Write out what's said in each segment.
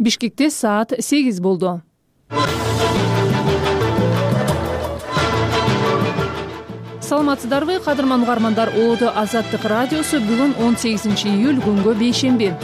Бишкекте саат 8 болду. Саламатсыздарбы, кадырман угармандар. Оодо Азаттык радиосу бүгүн 18 июль күнгө бейшемби.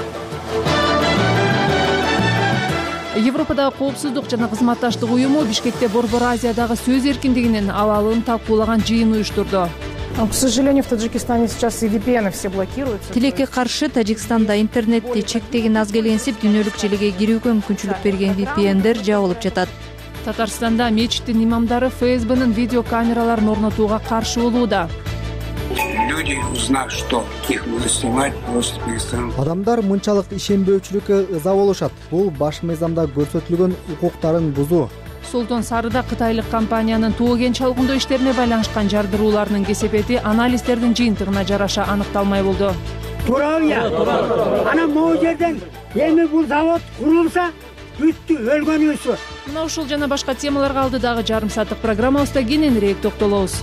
Европада коопсуздук жана кызматташтык уюму Бишкекте Борбор Азиядагы сөз эркиндигинин абалын талкуулаган жыйын уюштурду. К сожалению, в Таджикистане сейчас и VPN все блокируются. Тилекке каршы Тажикстанда интернетти чектеген аз келенсип дүйнөлүк желеге кирүүгө мүмкүнчүлүк берген VPN'дер жабылып жатат. Татарстанда мечиттин имамдары ФСБнын видео камераларын орнотууга каршы болууда. Люди, узнав, что их будут снимать, просто перестанут. Адамдар мынчалык ишенбөөчүлүккө ыза болушат. Бул баш мыйзамда көрсөтүлгөн укуктарын бузуу. Солтон Сарыда кытайлык компаниянын Тоо кен чалгындоо иштерине байланышкан жардырууларынын кесепети анализдердин жыйынтыгына жараша аныкталмай болду. Туурабы? Анан могу жерден эми бул завод курулса, бүттү, өлгөнүбүз. Мына ушул жана башка темаларга алдыдагы жарым сааттык программабызда кененирээк токтолобуз.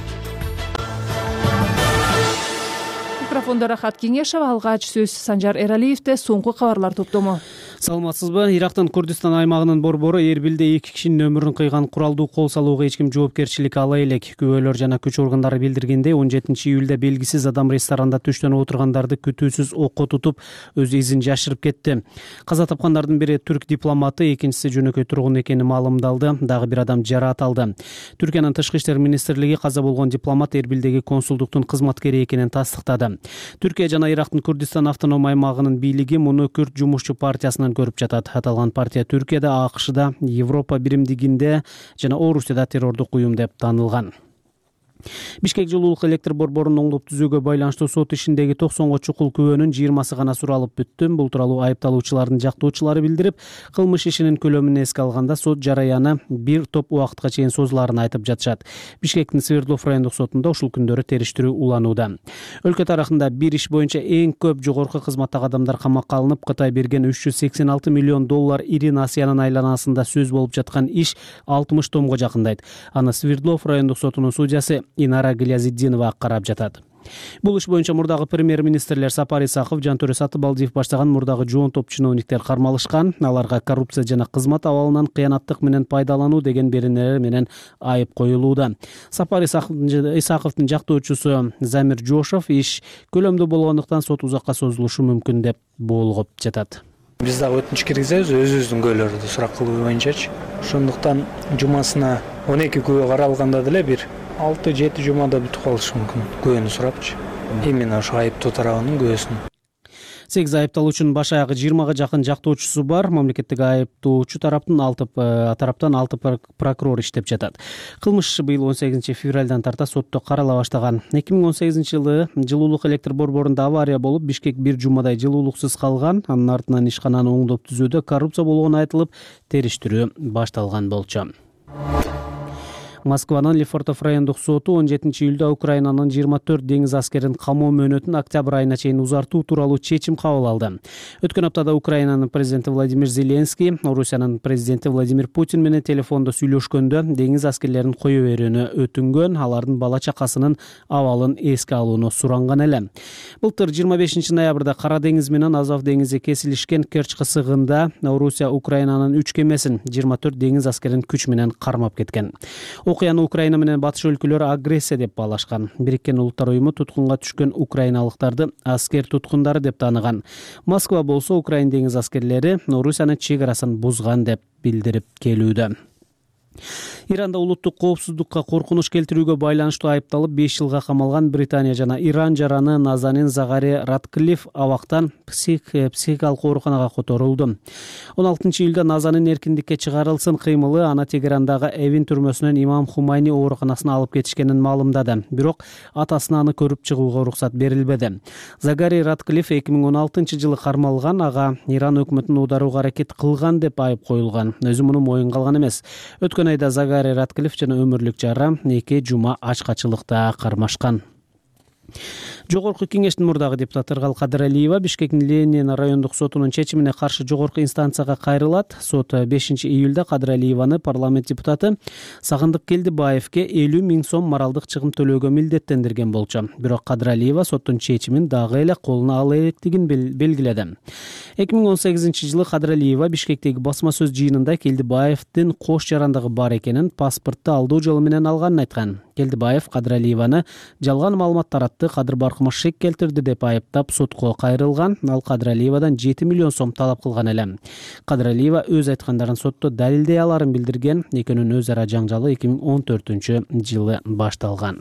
Микрофондо Рахат Кеңешева, алгач сөз Санжар Эралиевде. Соңку кабарлар топтому. Саламатсызбы? Ирактын Курдистан аймагынын борбору Эрбилде 2 кишинин өмүрүн кыйган куралдуу кол салууга эч ким жоопкерчилик ала элек. Күбөлөр жана күч органдары билдиргендей, 17 июлда белгисиз адам ресторанда түштөнүп отургандарды күтүүсүз окко тутуп, өз изин жашырып кетти. Каза тапкандардын бири түрк дипломаты, экинчиси жөнөкөй тургун экени маалымдалды. Дагы бир адам жараат алды. Түркиянын Тышкы иштер министрлиги каза болгон дипломат Эрбилдеги консулдуктун кызматкери экенин тастыктады. Түркия жана Ирактын Курдистан автоном аймагынын бийлиги муну Күрд жумушчу партиясынан көрүп жатат. Аталган партия Түркияда, АКШда, Европа биримдигинде жана Орусияда террордук уюм деп танылган. Бишкек жылуулук электр борборун оңдоп түзүүгө байланыштуу сот ишиндеги 90 чукул күбөнүн 20 гана суралып бүттү. Бул тууралуу айыпталуучулардын жактоочулары билдирип, кылмыш ишинин көлөмүн эске алганда сот жараяны бир топ убакытка чейин созулаарын айтып жатышат. Бишкектин Свердлов райондук сотунда ушул күндөрү териштирүү уланууда. Өлкө тарыхында бир иш боюнча эң көп жогорку кызматтагы адамдар камакка алынып, Кытай берген $386 миллион ири насыянын айланасында сөз болуп жаткан иш 60 томго жакындайт. Аны Свердлов райондук сотунун судьясы Инара Гилязиддинова карап жатат. Бул иш боюнча мурдагы премьер-министрлер Сапар Исаков, Жантөре Сатыбалдиев баштаган мурдагы жоон топ чиновниктер кармалышкан. Аларга коррупция жана кызмат абалынан кыянаттык менен пайдалануу деген беренелер менен айып коюлууда. Сапар Исаковдун жактоочусу Замир Жошов иш көлөмдүү болгондуктан сот узакка созулушу мүмкүн деп болгоп жатат. Биз дагы өтүнүч киргизебиз өзүбүздүн көөлөрдү сурак кылуу боюнчачы. Ошондуктан жумасына 12 күбө каралганда деле бир 6-7 жумада бүтүп калышы мүмкүн. Күбөнү сурапчы. Именно ошо айыптоо тарабынын күбөсүн. 8 айыпталуучунун баш аягы 20га жакын жактоочусу бар. Мамлекеттик айыптоочу тараптан 6 прокурор иштеп жатат. Кылмыш иши быйыл 18 февралдан тарта сотто карала баштаган. 2018 жылы жылуулук электр борборунда авария болуп, Бишкек бир жумадай жылуулуксуз калган. Анын артынан ишкананы оңдоп түзүүдө коррупция болгону айтылып, териштирүү башталган болчу. Москванын Лефортов райондук соту 17 июлда Украинанын 24 деңиз аскерин камоо мөөнөтүн октябрь айына чейин узартуу тууралуу чечим кабыл алды. Өткөн аптада Украинанын президенти Владимир Зеленский, Орусиянын президенти Владимир Путин менен телефондо сүйлөшкөндө деңиз аскерлерин кое берүүнү өтүнгөн, алардын бала чакасынын абалын эске алууну суранган эле. Былтыр 25 ноябрда Кара деңиз менен Азов деңизи кесилишкен Керчь кысыгында Орусия Украинанын 3 кемесин 24 деңиз аскерин күч менен кармап кеткен. Окуяны Украина менен батыш өлкөлөр агрессия деп баалашкан. Бириккен Улуттар уюму туткунга түшкөн украиналыктарды аскер туткундары деп тааныган. Москва болсо Украин деңиз аскерлери Орусиянын чек арасын бузган деп билдирип келүүдө. Иранда улуттук коопсуздукка коркунуч келтирүүгө байланыштуу айыпталып 5 жылга камалган Британия жана Иран жараны Назанин Загари Ратклифф абактан психикалык ооруканага которулду. 16 июлда Назанин эркиндикке чыгарылсын кыймылы аны Тегерандагы Эвин түрмөсүнөн Имам Хумайни ооруканасына алып кетишкенин маалымдады. Бирок атасына аны көрүп чыгууга уруксат берилбеди. Загари Ратклифф 2016 жылы кармалган, ага Иран өкмөтүн ударууга аракет кылган деп айып коюлган. Өзү муну моюнга алган эмес. Өткөн айда Загари Ратклифф жана өмүрлүк жара 2 жума ачкачылыкта кармашкан. Жогорку кеңештин мурдагы депутаты Ыргал Кадыралиева Бишкектин Ленин райондук сотунун чечимине каршы жогорку инстанцияга кайрылат. Сот 5-июлда Кадыралиеваны парламент депутаты Сагындык Келдибаевке 50 000 сом моралдык чыгым төлөөгө милдеттендирген болчу. Бирок Кадыралиева соттун чечимин дагы эле колуна ала электигин белгиледи. 2018-жылы Кадыралиева Бишкектеги басма сөз жыйынында Келдибаевдин кош жарандыгы бар экенин паспортты алдоо жолу менен алганын айткан. Келдибаев Кадыралиеваны жалган маалымат таратты, кадыр баркыма шек келтирди деп айыптап сотко кайрылган. Ал Кадыралиевадан 7 миллион сом талап кылган эле. Кадыралиева өз айткандарын сотто далилдей аларын билдирген. Экөөнүн өз ара жаңжалы 2014-жылы башталган.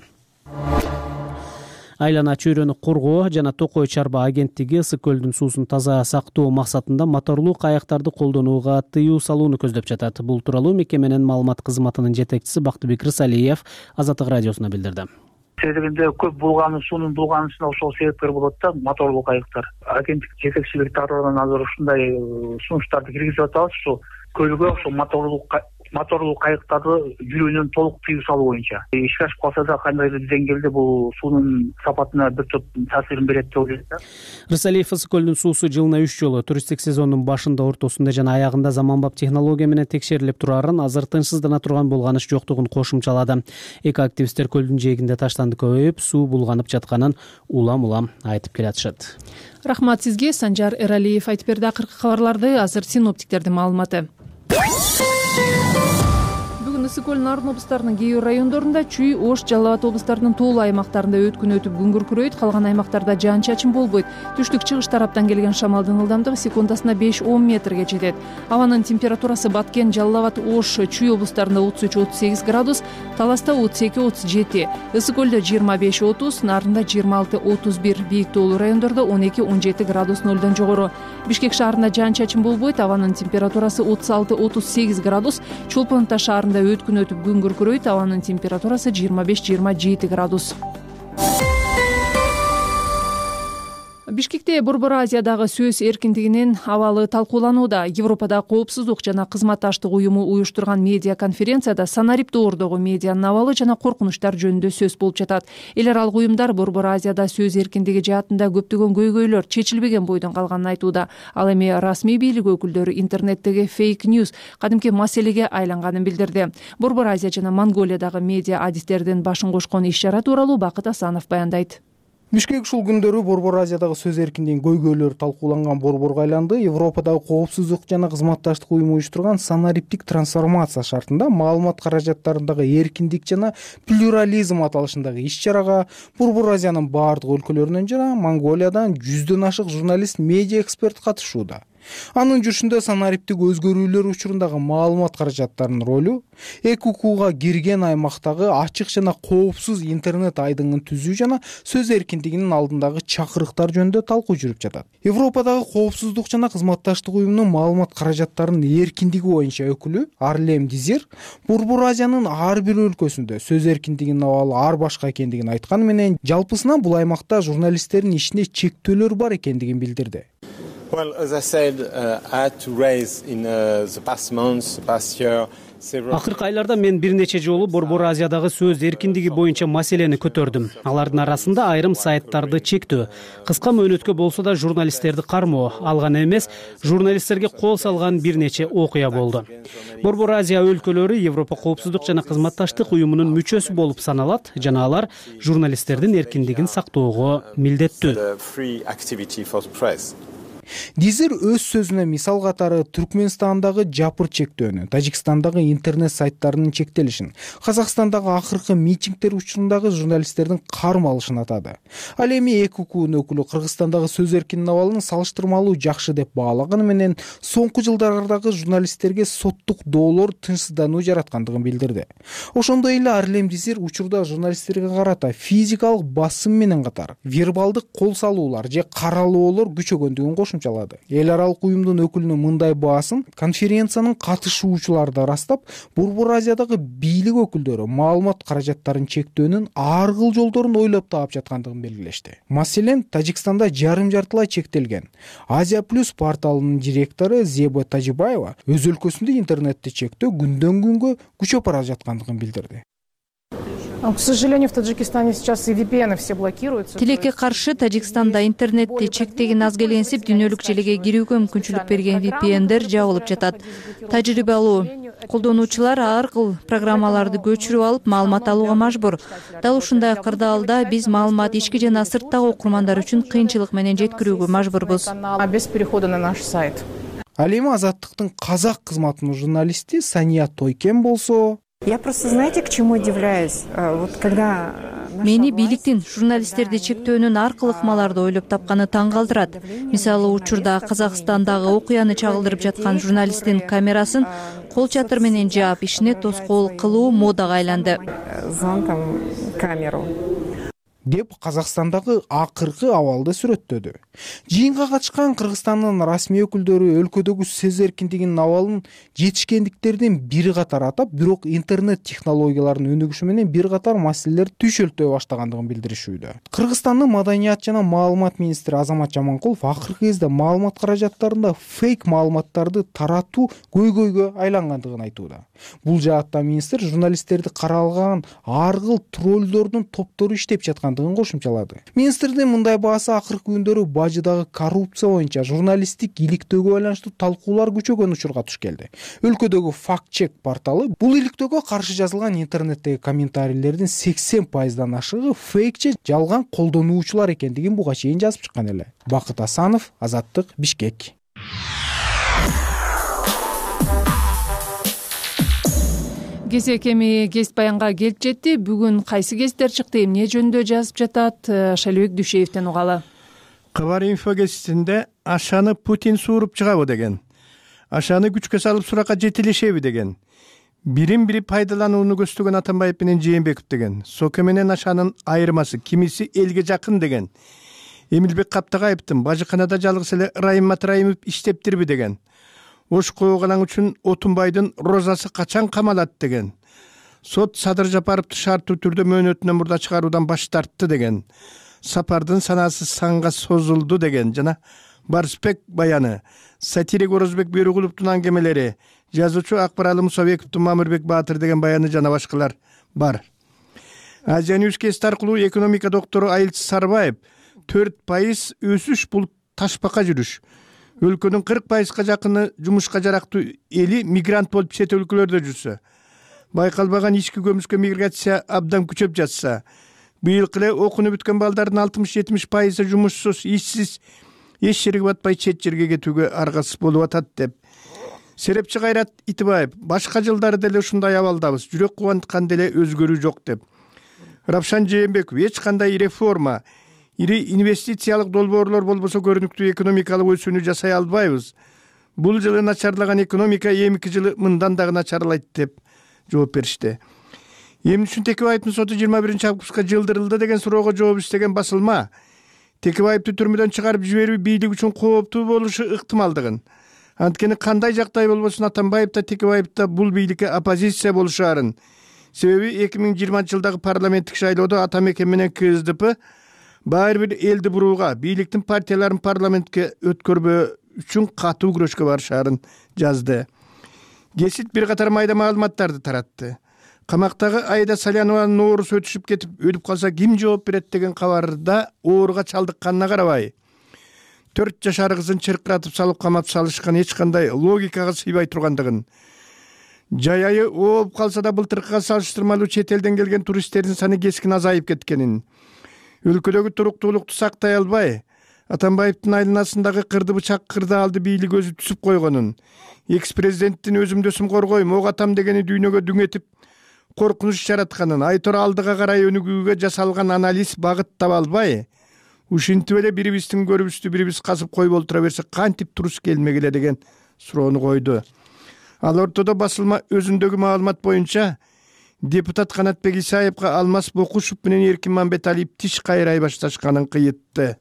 Айлана чөйрөнү коргоо жана Токой чарба агенттиги ысык көлдүн суусун таза сактоо максатында моторлуу кайыктарды колдонууга тыюу салууну көздөп жатат. Бул тууралуу мекеменин маалымат кызматынын жетекчиси Бактыбек Рысалиев Азаттык радиосуна билдирди. Себебинде көп булгануу суунун булганышына ошол себепкер болот да, моторлуу кайыктар. Агенттик жетекчилиги тарабынан азыр ушундай сунуштарды киргизип атабыз. Ушул көлгө ошол моторлуу кайыктарды жүрүүнүн толук тыюу салуу боюнча. Ишке ашып калса да кандайдыр деңгээлде бул суунун сапатына бир топ таасирин берет деп ойлойт да. Рысалиев ысык көлдүн суусу жылына 3 жолу туристтик сезондун башында, ортосунда жана аягында заманбап технология менен текшерилип турарын, азыр тынчсыздана турган булганыш жоктугун кошумчалады. Эки активисттер көлдүн жээгинде таштанды көбөйүп, суу булганып жатканын улам айтып келатышат. Рахмат сизге. Санжар Эралиев айтып берди. Акыркы кабарларды азыр синоптиктердин маалыматы. Бүгүн ысык көл Нарын облустарынын кээ бир райондорунда, Чүй, Ош, Жалал Абад облустарынын тоолуу аймактарында өткүн өтүп күн күркүрөйт, калган аймактарда жаан-чачын болбойт. Түштүк-чыгыш тараптан келген шамалдын ылдамдыгы секундасына 5-10 метрге жетет. Абанын температурасы Баткен, Жалал Абад, Ош, Чүй облустарында 33-38 градус, Таласта 32-37, ысык көлдө 25-30, Нарында 26-31, бийик тоолуу райондордо 12-17 градус нөлдөн жогору. Бишкек шаарында жаан-чачын болбойт, абанын температурасы 36-38 градус, Чолпон Ата шаарында өткүн өтүп күн күркүрөйт, абанын температурасы 25-27 градус. Бишкекте Борбор Азиядагы сөз эркиндигинин абалы талкууланууда. Европада коопсуздук жана кызматташтык уюму уюштурган медиа конференцияда санариптоордогу медианын абалы жана коркунучтар жөнүндө сөз болуп жатат. Эл аралык уюмдар Борбор Азияда сөз эркиндиги жаатында көптөгөн көйгөйлөр чечилбеген бойдон калганын айтууда. Ал эми расмий бийлик өкүлдөрү интернеттеги фейк ньюс кадимки маселеге айланганын билдирди. Борбор Азия жана Монголиядагы медиа адистердин башын кошкон иш-чара тууралуу Бакыт Асанов баяндайт. Бишкек ушул күндөрү Борбор Азиядагы сөз эркиндигинин көйгөйлөрү талкууланган борборго айланды. Европадагы коопсуздук жана кызматташтык уюму уюштурган санариптик трансформация шартында маалымат каражаттарындагы эркиндик жана плюрализм аталышындагы иш-чарага Борбор Азиянын баардык өлкөлөрүнөн жана Монголиядан 100дөн ашык журналист, медиа эксперт катышууда. Анын жүрүшүндө санариптик өзгөрүүлөр учурундагы маалымат каражаттарынын ролу, ЭКУКга кирген аймактагы ачык жана коопсуз интернет айдыңын түзүү жана сөз эркиндигинин алдындагы чакырыктар жөнүндө талкуу жүрүп жатат. Европадагы коопсуздук жана кызматташтык уюмунун маалымат каражаттарынын эркиндиги боюнча өкүлү Арлем Дизир Борбор Азиянын ар бир өлкөсүндө сөз эркиндигинин абалы ар башка экендигин айтканы менен, жалпысынан бул аймакта журналисттердин ишине чектөөлөр бар экендигин билдирди. Well, as I said, I had to raise in the past months, past year. Акыркы айларда мен бир нече жолу Борбор Азиядагы сөз эркиндиги боюнча маселени көтөрдүм. Алардын арасында айрым сайттарды чектөө, кыска мөөнөткө болсо да журналисттерди кармоо, ал гана эмес, журналисттерге кол салган бир нече окуя болду. Борбор Азия өлкөлөрү Европа коопсуздук жана кызматташтык уюмунун мүчөсү болуп саналат жана алар журналисттердин эркиндигин сактоого милдеттүү. Дизир өз сөзүнө мисал катары Түркмөнстандагы жапыр чектөөнү, Тажикстандагы интернет сайттарынын чектелишин, Казакстандагы акыркы митингдер учурундагы журналисттердин кармалышын атады. Ал эми ЭКУКнын өкүлү Кыргызстандагы сөз эркиндигинин абалын салыштырмалуу жакшы деп баалаганы менен, соңку жылдардагы журналисттерге соттук доолор тынчсыздануу жараткандыгын билдирди. Ошондой эле Арлем Дизир учурда журналисттерге карата физикалык басым менен катар вербалдык кол салуулар же каралоолор күчөгөндүгүн кошумчалады. Эл аралык уюмдун өкүлүнүн мындай баасын конференциянын катышуучулары да ырастап, Борбор Азиядагы бийлик өкүлдөрү маалымат каражаттарын чектөөнүн ар кыл жолдорун ойлоп таап жаткандыгын белгилешти. Маселен, Тажикстанда жарым-жартылай чектелген Азия Плюс порталынын директору Зеба Тажибаева өз өлкөсүндө интернетти чектөө күндөн күнгө күчөп бара жаткандыгын билдирди. К сожалению, в Таджикистане сейчас и VPN все блокируются. Тилекке каршы Тажикстанда интернетти чектеген аз келенсип дүйнөлүк желеге кирүүгө мүмкүнчүлүк берген VPN'дер жабылып жатат. Тажрыйбалуу колдонуучулар ар кыл программаларды көчүрүп алып маалымат алууга мажбур. Дал ушундай кырдаалда биз маалымат ички жана сырттагы окурмандар үчүн кыйынчылык менен жеткирүүгө мажбурбуз. Без перехода на наш сайт. Ал эми Азаттыктын казак кызматынын журналисти Сания Тойкен болсо, я просто, знаете, к чему удивляюсь? Вот когда мени бийликтин журналисттерди чектөөнүн ар кыл ыкмаларды ойлоп тапканы таң калтырат. Мисалы, учурда Казакстандагы окуяны чагылдырып жаткан журналисттин камерасын кол чатыр менен жаап, ишине тоскоол кылуу модага айланды. Зонтом камеру деп Казакстандагы акыркы абалды сүрөттөдү. Жыйынга катышкан Кыргызстандын расмий өкүлдөрү өлкөдөгү сөз эркиндигинин абалын жетишкендиктердин бири катары атап, бирок интернет технологияларынын өнүгүшү менен бир катар маселелер түйшөлтөй баштагандыгын билдиришүүдө. Кыргызстандын маданият жана маалымат министри Азамат Жаманкулов акыркы кезде маалымат каражаттарында фейк маалыматтарды таратуу көйгөйгө айлангандыгын айтууда. Бул жаатта министр журналисттерди каралган ар кыл троллдордун топтору иштеп жаткандыгын кошумчалады. Министрдин мындай баасы акыркы күндөрү бажыдагы коррупция боюнча журналисттик иликтөөгө байланыштуу талкуулар күчөгөн учурга туш келди. Өлкөдөгү факт-чек порталы бул иликтөөгө каршы жазылган интернеттеги комментарийлердин 80%дан ашыгы фейк же жалган колдонуучулар экендигин буга чейин жазып чыккан эле. Бакыт Асанов, Азаттык, Бишкек. Кесек эми кест баянга келип жетти. Бүгүн кайсы кесттер чыкты, эмне жөнүндө жазып жатат? Шалбек Дүйшеевден угалы. Кабар инфо кестинде Ашаны Путин сууруп чыгабы деген. Ашаны күчкө салып суракка жетилишеби деген. Бирин-бири пайдаланууну көздөгөн Атамбаев менен Жээнбеков деген. Соке менен Ашанын айырмасы кимиси элге жакын деген. Эмилбек Каптагаевдин бажыканада жалгыз эле Райым Матраимов иштептирби деген. Ош койган үчүн Отунбайдын розасы качан камалат деген. Сот Садыр Жапаровду шарттуу түрдө мөөнөтүнөн мурда чыгаруудан баш тартты деген. Сапардын санасы санга созулду деген жана Барсбек баяны, сатирик Орозбек Беругуловдун аңгемелери, жазуучу Акбаралы Мусабековдун Мамырбек Баатыр деген баяны жана башкалар бар. Азия Ньюс кест аркылуу экономика доктору Айылчы Сарбаев 4% өсүш бул ташпака жүрүш. Өлкөнүн 40%га жакыны жумушка жарактуу эли мигрант болуп чет өлкөлөрдө жүрсө, байкалбаган ички көмүскө миграция абдан күчөп жатса, быйыл эле окууну бүткөн балдардын 60-70% жумушсуз, ишсиз, эч жерге батпай чет жерге кетүүгө аргасыз болуп атат деп. Серепчи Кайрат Итибаев башка жылдары деле ушундай абалдабыз, жүрөк кубанткан деле өзгөрүү жок деп. Рапшан Жээнбеков эч кандай реформа, ири инвестициялык долбоорлор болбосо көрүнүктүү экономикалык өсүүнү жасай албайбыз. Бул жылы начарлаган экономика эмки жылы мындан дагы начарлайт деп жооп беришти. Эмне үчүн Текебаевдин соту 21-августка жылдырылды деген суроого жооп издеген басылма Текебаевди түрмөдөн чыгарып жиберүү бийлик үчүн кооптуу болушу ыктымалдыгын, анткени кандай жактай болбосун Атамбаев да Текебаев да бул бийликке оппозиция болушаарын, себеби 2020 жылдагы парламенттик шайлоодо Атамекен менен КСДП баары бир элди бурууга, бийликтин партияларын парламентке өткөрбөө үчүн катуу күрөшкө барышаарын жазды. Гесит бир катар майда маалыматтарды таратты. Камактагы Айда Салянованын оорусу өтүшүп кетип, өлүп калса ким жооп берет деген кабарда ооруга чалдыкканына карабай, 4 жашар кызын чыркыратып салып камап салышкан эч кандай логикага сыйбай тургандыгын, жайайы ооп калса да былтыркыга салыштырмалуу чет элден келген туристтердин саны кескин азайып кеткенин, өлкөдөгү туруктуулукту сактай албай, Атамбаевдин айланасындагы кырды бычак кырды алды бийлик өзү түзүп койгонун, экс-президенттин өзүмдөсүм коргойм, ок атам дегени дүйнөгө дүңетип коркунуч жаратканын, Айтор алдыга карай өнүгүүгө жасалган анализ багыт таба албай, ушинтип эле бирибиздин көрүбүздү бирибиз касып коюп олтура берсе кантип туруш келмегиле деген суроону койду. Ал ортодо басылма өзүндөгү маалымат боюнча депутат Канатбек Исаевга Алмаз Бокушев менен Эркин Мамбеталиев тиш кайрай башташканын кыйытты.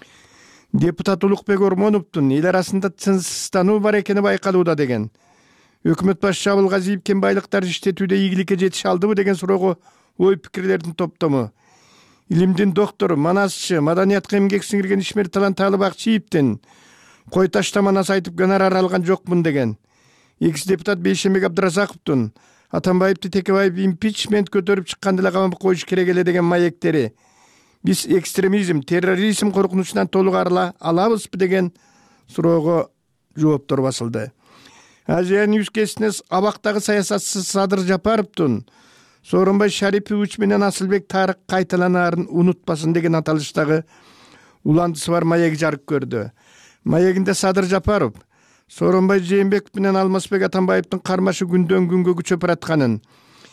Депутат Улукбек Ормоновдун эл арасында тынчсыздануу бар экени байкалууда деген. Өкмөт башчысы Абылгазиев кен байлыктарды иштетүүдө ийгиликке жетише алдыбы деген суроого ой пикирлердин топтому. Илимдин доктору, манасчы, маданиятка эмгек сиңирген ишмер Таланталы Бакчиевдин кой ташта манас айтып гонорар алган жокмун деген. Экс депутат Бейшембек Абдыразаковдун Атамбаевди Текебаев импичмент көтөрүп чыкканда эле камап коюш керек эле деген маектери, биз экстремизм, терроризм коркунучунан толук арыла алабызбы деген суроого жооптор басылды. Азия Ньюс кесине абактагы саясатчы Садыр Жапаровдун Сооронбай Шарипович менен Асылбек тарых кайталанаарын унутпасын деген аталыштагы уландысы бар маек жарык көрдү. Маегинде Садыр Жапаров Сооронбай Жээнбеков менен Алмазбек Атамбаевдин кармашы күндөн күнгө күчөп баратканын,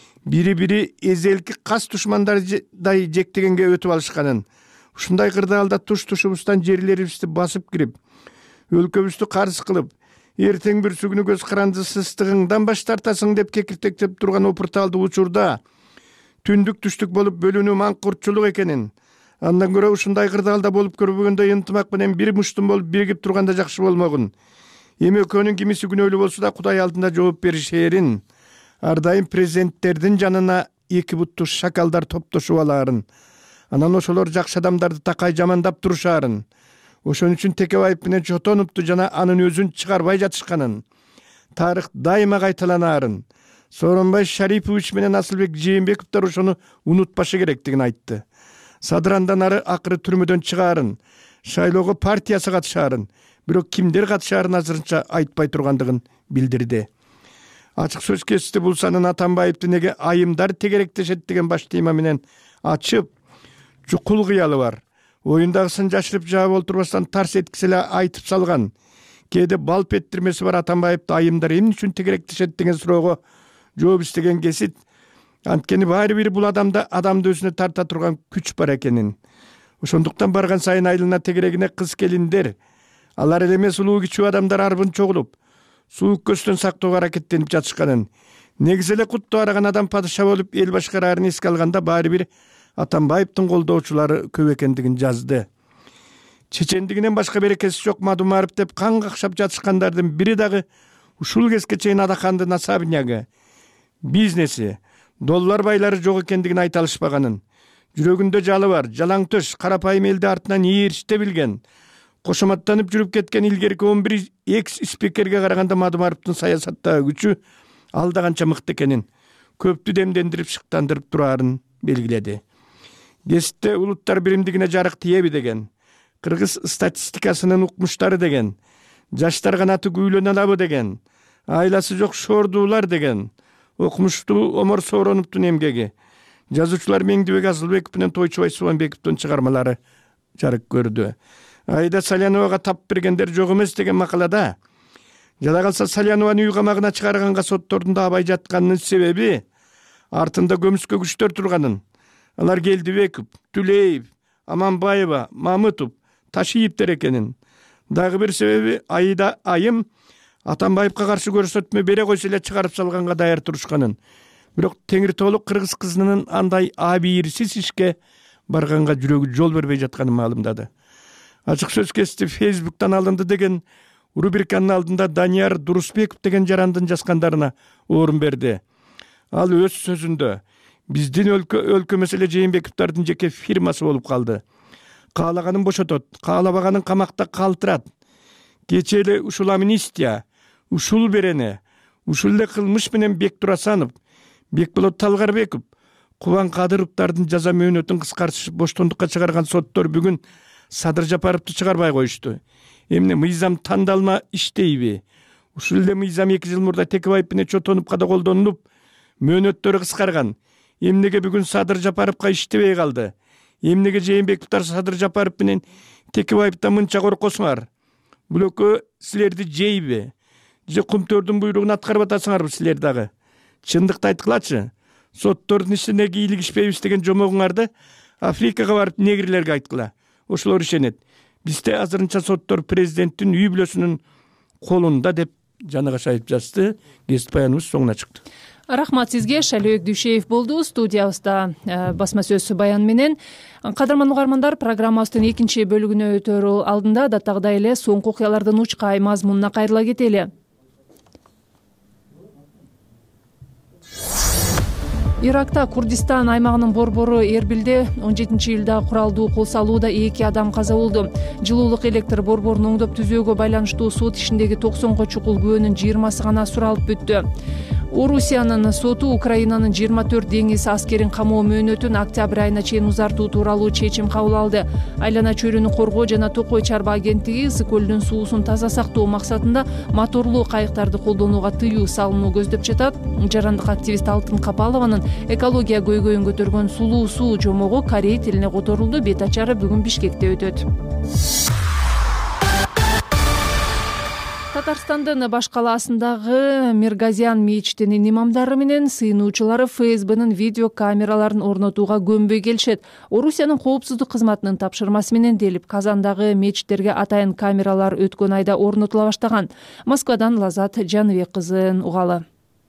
бири эзелки кас душмандардай жектегенге өтүп алышканын, ушундай кырдаалда туш-тушубуздан жерлерибизди басып кирип, өлкөбүздү карыз кылып, эртең бир сүгүнү көз карандысыздыгыңдан баш тартасың деп кекиртектеп турган опурталды учурда түндүк түштүк болуп бөлүнүү маңкуртчулук экенин, андан көрө ушундай кырдаалда болуп көрбөгөндөй ынтымак менен бир муштум болуп биригип турганда жакшы болмогун. Эми экөөнүн кимиси күнөөлүү болсо да Кудай алдында жооп беришээрин, ар дайым президенттердин жанына эки буттуу шакалдар топтошуп алаарын, анан ошолор жакшы адамдарды такай жамандап турушаарын, ошон үчүн Текебаев менен Чотоновду жана анын өзүн чыгарбай жатышканын, тарых дайыма кайталанаарын, Сооронбай Шарипович менен Асылбек Жээнбековдор ошону унутпашы керектигин айтты. Садыр андан ары акыры түрмөдөн чыгаарын, шайлоого партиясы катышаарын, бирок кимдер катышаарын азырынча айтпай тургандыгын билдирди. Ачык сөз кести бул санын Атамбаевди неге айымдар тегеректешет деген баш тема менен ачып, чукул кыялы бар. Оюндагысын жашырып жаап олтурбастан тарс эткисе эле айтып салган. Кээде балп эттирмеси бар Атамбаевди айымдар эмне үчүн тегеректешет деген суроого жооп издеген кесит. Анткени баары бир бул адамды өзүнө тарта турган күч бар экенин. Ошондуктан барган сайын айлана тегерегине кыз келиндер, алар эле эмес улуу кичүү адамдар арбын чогулуп, суук көздөн сактоого аракеттенип жатышканын, негизи эле кутту араган адам падыша болуп эл башкараарын эске алганда баары бир Атамбаевдин колдоочулары көп экендигин жазды. Чечендигинен башка берекеси жок Мадумаров деп кан какшап жатышкандардын бири дагы ушул кезге чейин Адахандын особнягы, бизнеси, доллар байлары жок экендигин айта алышпаганын, жүрөгүндө жалы бар, жалаңтөш, карапайым элди артынан ээрчите билген, кошоматтанып жүрүп кеткен илгерки 11 экс-спикерге караганда Мадумаровдун саясаттагы күчү алда канча мыкты экенин, көптү демдендирип шыктандырып тураарын белгиледи. Кесипте улуттар биримдигине жарык тиеби деген, кыргыз статистикасынын укмуштары деген, жаштар канаты күүлөнө алабы деген, айласы жок шордуулар деген, окумуштуу Омор Соороновдун эмгеги, жазуучулар Меңдибек Асылбеков менен Тойчубай Субанбековдун чыгармалары жарык көрдү. Айда Саляновага тап бергендер жок эмес деген макалада, жада калса Салянованын үй камагына чыгарганга соттордун абай жатканынын себеби артында көмүскө күчтөр турганын, алар Келдибеков, Түлеев, Аманбаева, Мамытов, Ташиевдер экенин. Дагы бир себеби Айда айым Атамбаевга каршы көрсөтмө бере койсо эле чыгарып салганга даяр турушканын. Бирок Теңиртоолук кыргыз кызынын андай абийирсиз ишке барганга жүрөгү жол бербей жатканын маалымдады. Ачык сөз кести Facebook'тан алынды деген рубриканын алдында Данияр Дурусбеков деген жарандын жазгандарына орун берди. Ал өз сөзүндө биздин өлкө маселе Жээнбековдордун жеке фирмасы болуп калды. Каалаганын бошотот, каалабаганын камакта калтырат. Кечээ эле ушул амнистия, ушул берене, ушул эле кылмыш менен Бек Турасанов, Бекболот Талгарбеков, Кубан Кадыровдордун жаза мөөнөтүн кыскартышып боштондукка чыгарган соттор бүгүн Садыр Жапаровду чыгарбай коюшту. Эмне мыйзам тандалма иштейби? Ушул эле мыйзам 2 жыл мурда Текебаев менен Чотоновго да колдонулуп, мөөнөттөрү кыскарган. Эмнеге бүгүн Садыр Жапаровго иштебей калды? Эмнеге Жээнбековдор Садыр Жапаров менен Текебаевден мынча коркосуңар? Бул экөө силерди жейби? Же кумтөрдүн буйругун аткарып атасыңарбы силер дагы? Чындыкты айткылачы. Соттордун ишине кийлигишпейбиз деген жомогуңарды Африкага барып негрлерге айткыла. Ошолор ишенет. Бизде азырынча соттор президенттин үй бүлөсүнүн колунда деп Жанык Ашаев жазды. Кесип баяныбыз соңуна чыкты. Рахмат сизге. Шайлоок Дүйшеев болду студиябызда басма сөз баян менен. Кадырман угармандар, программабыздын экинчи бөлүгүнө өтөр алдында адаттагыдай эле соңку окуялардын учкай мазмунуна кайрыла кетели. Иракта Курдистан аймагынын борбору Эрбилде 17-июлда куралдуу кол салууда 2 адам каза болду. Жылуулук электр борборун оңдоп түзөөгө байланыштуу сот ишиндеги 90 чукул күбөнүн 20-сы гана суралып бүттү. Орусиянын соту Украинанын 24 деңиз аскерин камоо мөөнөтүн октябрь айына чейин узартуу тууралуу чечим кабыл алды. Айлана чөйрөнү коргоо жана Токой чарба агенттиги Ысык көлдүн суусун таза сактоо максатында моторлуу кайыктарды колдонууга тыюу салынуу көздөп жатат. Жарандык активист Алтын Капалованын экология көйгөйүн көтөргөн сулуу суу жомогу корей тилине которулду. Бет ачары бүгүн Бишкекте өтөт. Татарстандын баш калаасындагы Миргазян мечитинин имамдары менен сыйынуучулары ФСБнын видео камераларын орнотууга көнбөй келишет. Орусиянын коопсуздук кызматынын тапшырмасы менен делип Казандагы мечиттерге атайын камералар өткөн айда орнотула баштаган. Москвадан Лазат Жаныбек кызын угалы.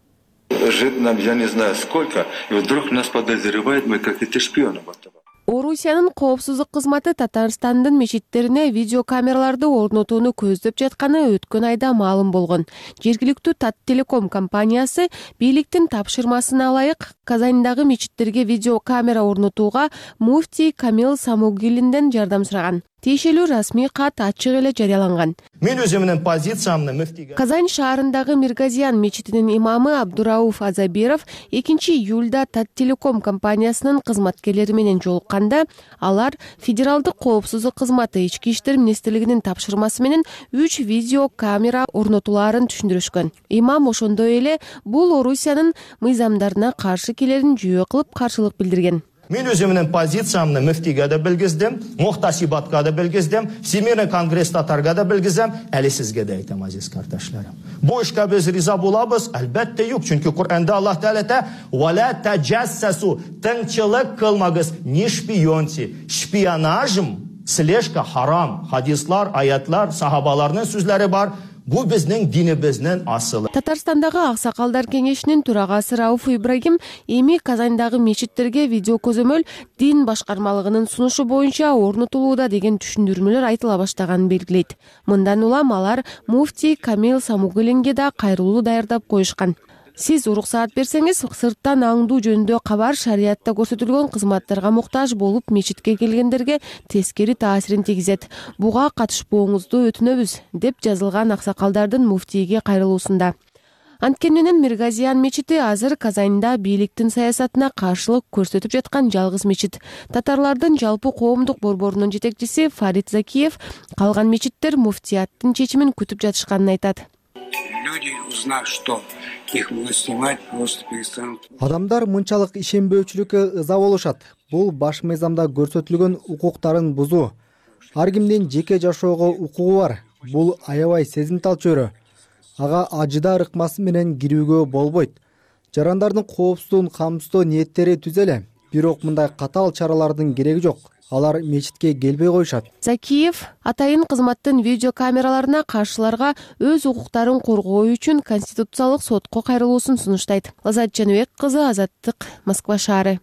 Жить нам, я не знаю сколько, и вдруг нас подозревают, мы какие-то шпионы. Орусиянын коопсуздук кызматы Татарстандын мечиттерине видеокамераларды орнотууну көздөп жатканы өткөн айда маалым болгон. Жергиликтүү Таттелеком компаниясы бийликтин тапшырмасына ылайык Казандагы мечиттерге видеокамера орнотууга муфтий Камил Самугилинден жардам сураган. Тиешелүү расмий кат ачык эле жарыяланган. Мен өзүмдүн позициямды муфтийге Казань шаарындагы Миргазян мечитинин имамы Абдурауф Азабиров 2-июлда Таттелеком компаниясынын кызматкерлери менен жолукканда алар Федералдык коопсуздук кызматы Ички иштер министрлигинин тапшырмасы менен 3 видео камера орнотулаарын түшүндүрүшкөн. Имам ошондой эле бул Орусиянын мыйзамдарына каршы келерин жүйө кылып каршылык билдирген. Мен өзүмдүн позициямды муфтийге да билгиздим, Мухтасибатка да билгиздим, Всемирный конгресс татарга да билгизем, әле сизге да айтам, азиз кардашдарым. Бу ишке биз риза булабыз, албетте юк, чөнки Кур'анда Аллах Таала ayta: "Вала таджассасу", тынчылык кылмагыз, не шпионьте. Шпионажым, слежка харам. Хадислар, аятлар, сахабаларнын сүзләре бар. Бу биздин динибиздин асылы. Татарстандагы аксакалдар кеңешинин турагасы Рауф Ибрагим эми Казандагы мечиттерге видео көзөмөл дин башкармалыгынын сунушу боюнча орнотулууда деген түшүндүрмөлөр айтыла баштаганын белгилейт. Мындан улам алар муфтий Камил Самугилинге да кайрылуу даярдап коюшкан. Сиз уруксаат берсеңиз, сырттан аңдуу жөнүндө кабар шариятта көрсөтүлгөн кызматтарга муктаж болуп мечитке келгендерге тескери таасирин тийгизет. Буга катышпооңузду өтүнөбүз, деп жазылган аксакалдардын муфтийге кайрылуусунда. Анткени менен Миргазян мечити азыр Казанда бийликтин саясатына каршылык көрсөтүп жаткан жалгыз мечит. Татарлардын жалпы коомдук борборунун жетекчиси Фарид Закиев калган мечиттер муфтияттын чечимин күтүп жатышканын айтат. Люди, узнав, что их будут снимать, просто перестанут. Адамдар мынчалык ишенбөөчүлүккө ыза болушат. Бул баш мыйзамда көрсөтүлгөн укуктарын бузуу. Ар кимдин жеке жашоого укугу бар. Бул аябай сезимтал чөйрө. Ага ажыда ырыкмасы менен кирүүгө болбойт. Жарандардын коопсуздугун камсыздоо ниеттери түзеле. Бирок мындай катаал чаралардын кереги жок. Алар мечитке келбей коюшат. Закиев атайын кызматтын видеокамераларына каршыларга өз укуктарын коргоо үчүн конституциялык сотко кайрылуусун сунуштайт. Лазат Жаныбек кызы, Азаттык, Москва шаары.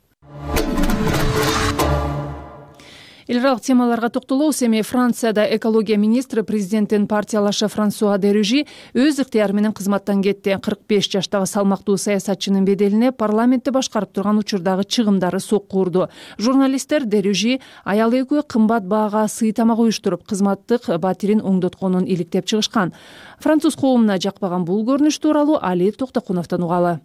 Элиралык темаларга токтолобуз. Эми Францияда экология министри президенттин партиялашы Франсуа Дерюжи өз ыктыяры менен кызматтан кетти. 45 жаштагы салмактуу саясатчынын беделине парламентти башкарып турган учурдагы чыгымдары сокку урду. Журналисттер Дерюжи аялы экөө кымбат баага сый тамак уюштуруп, кызматтык батирин оңдотконун иликтеп чыгышкан. Француз коомуна жакпаган бул көрүнүш тууралуу Али Токтокуновдон угалы.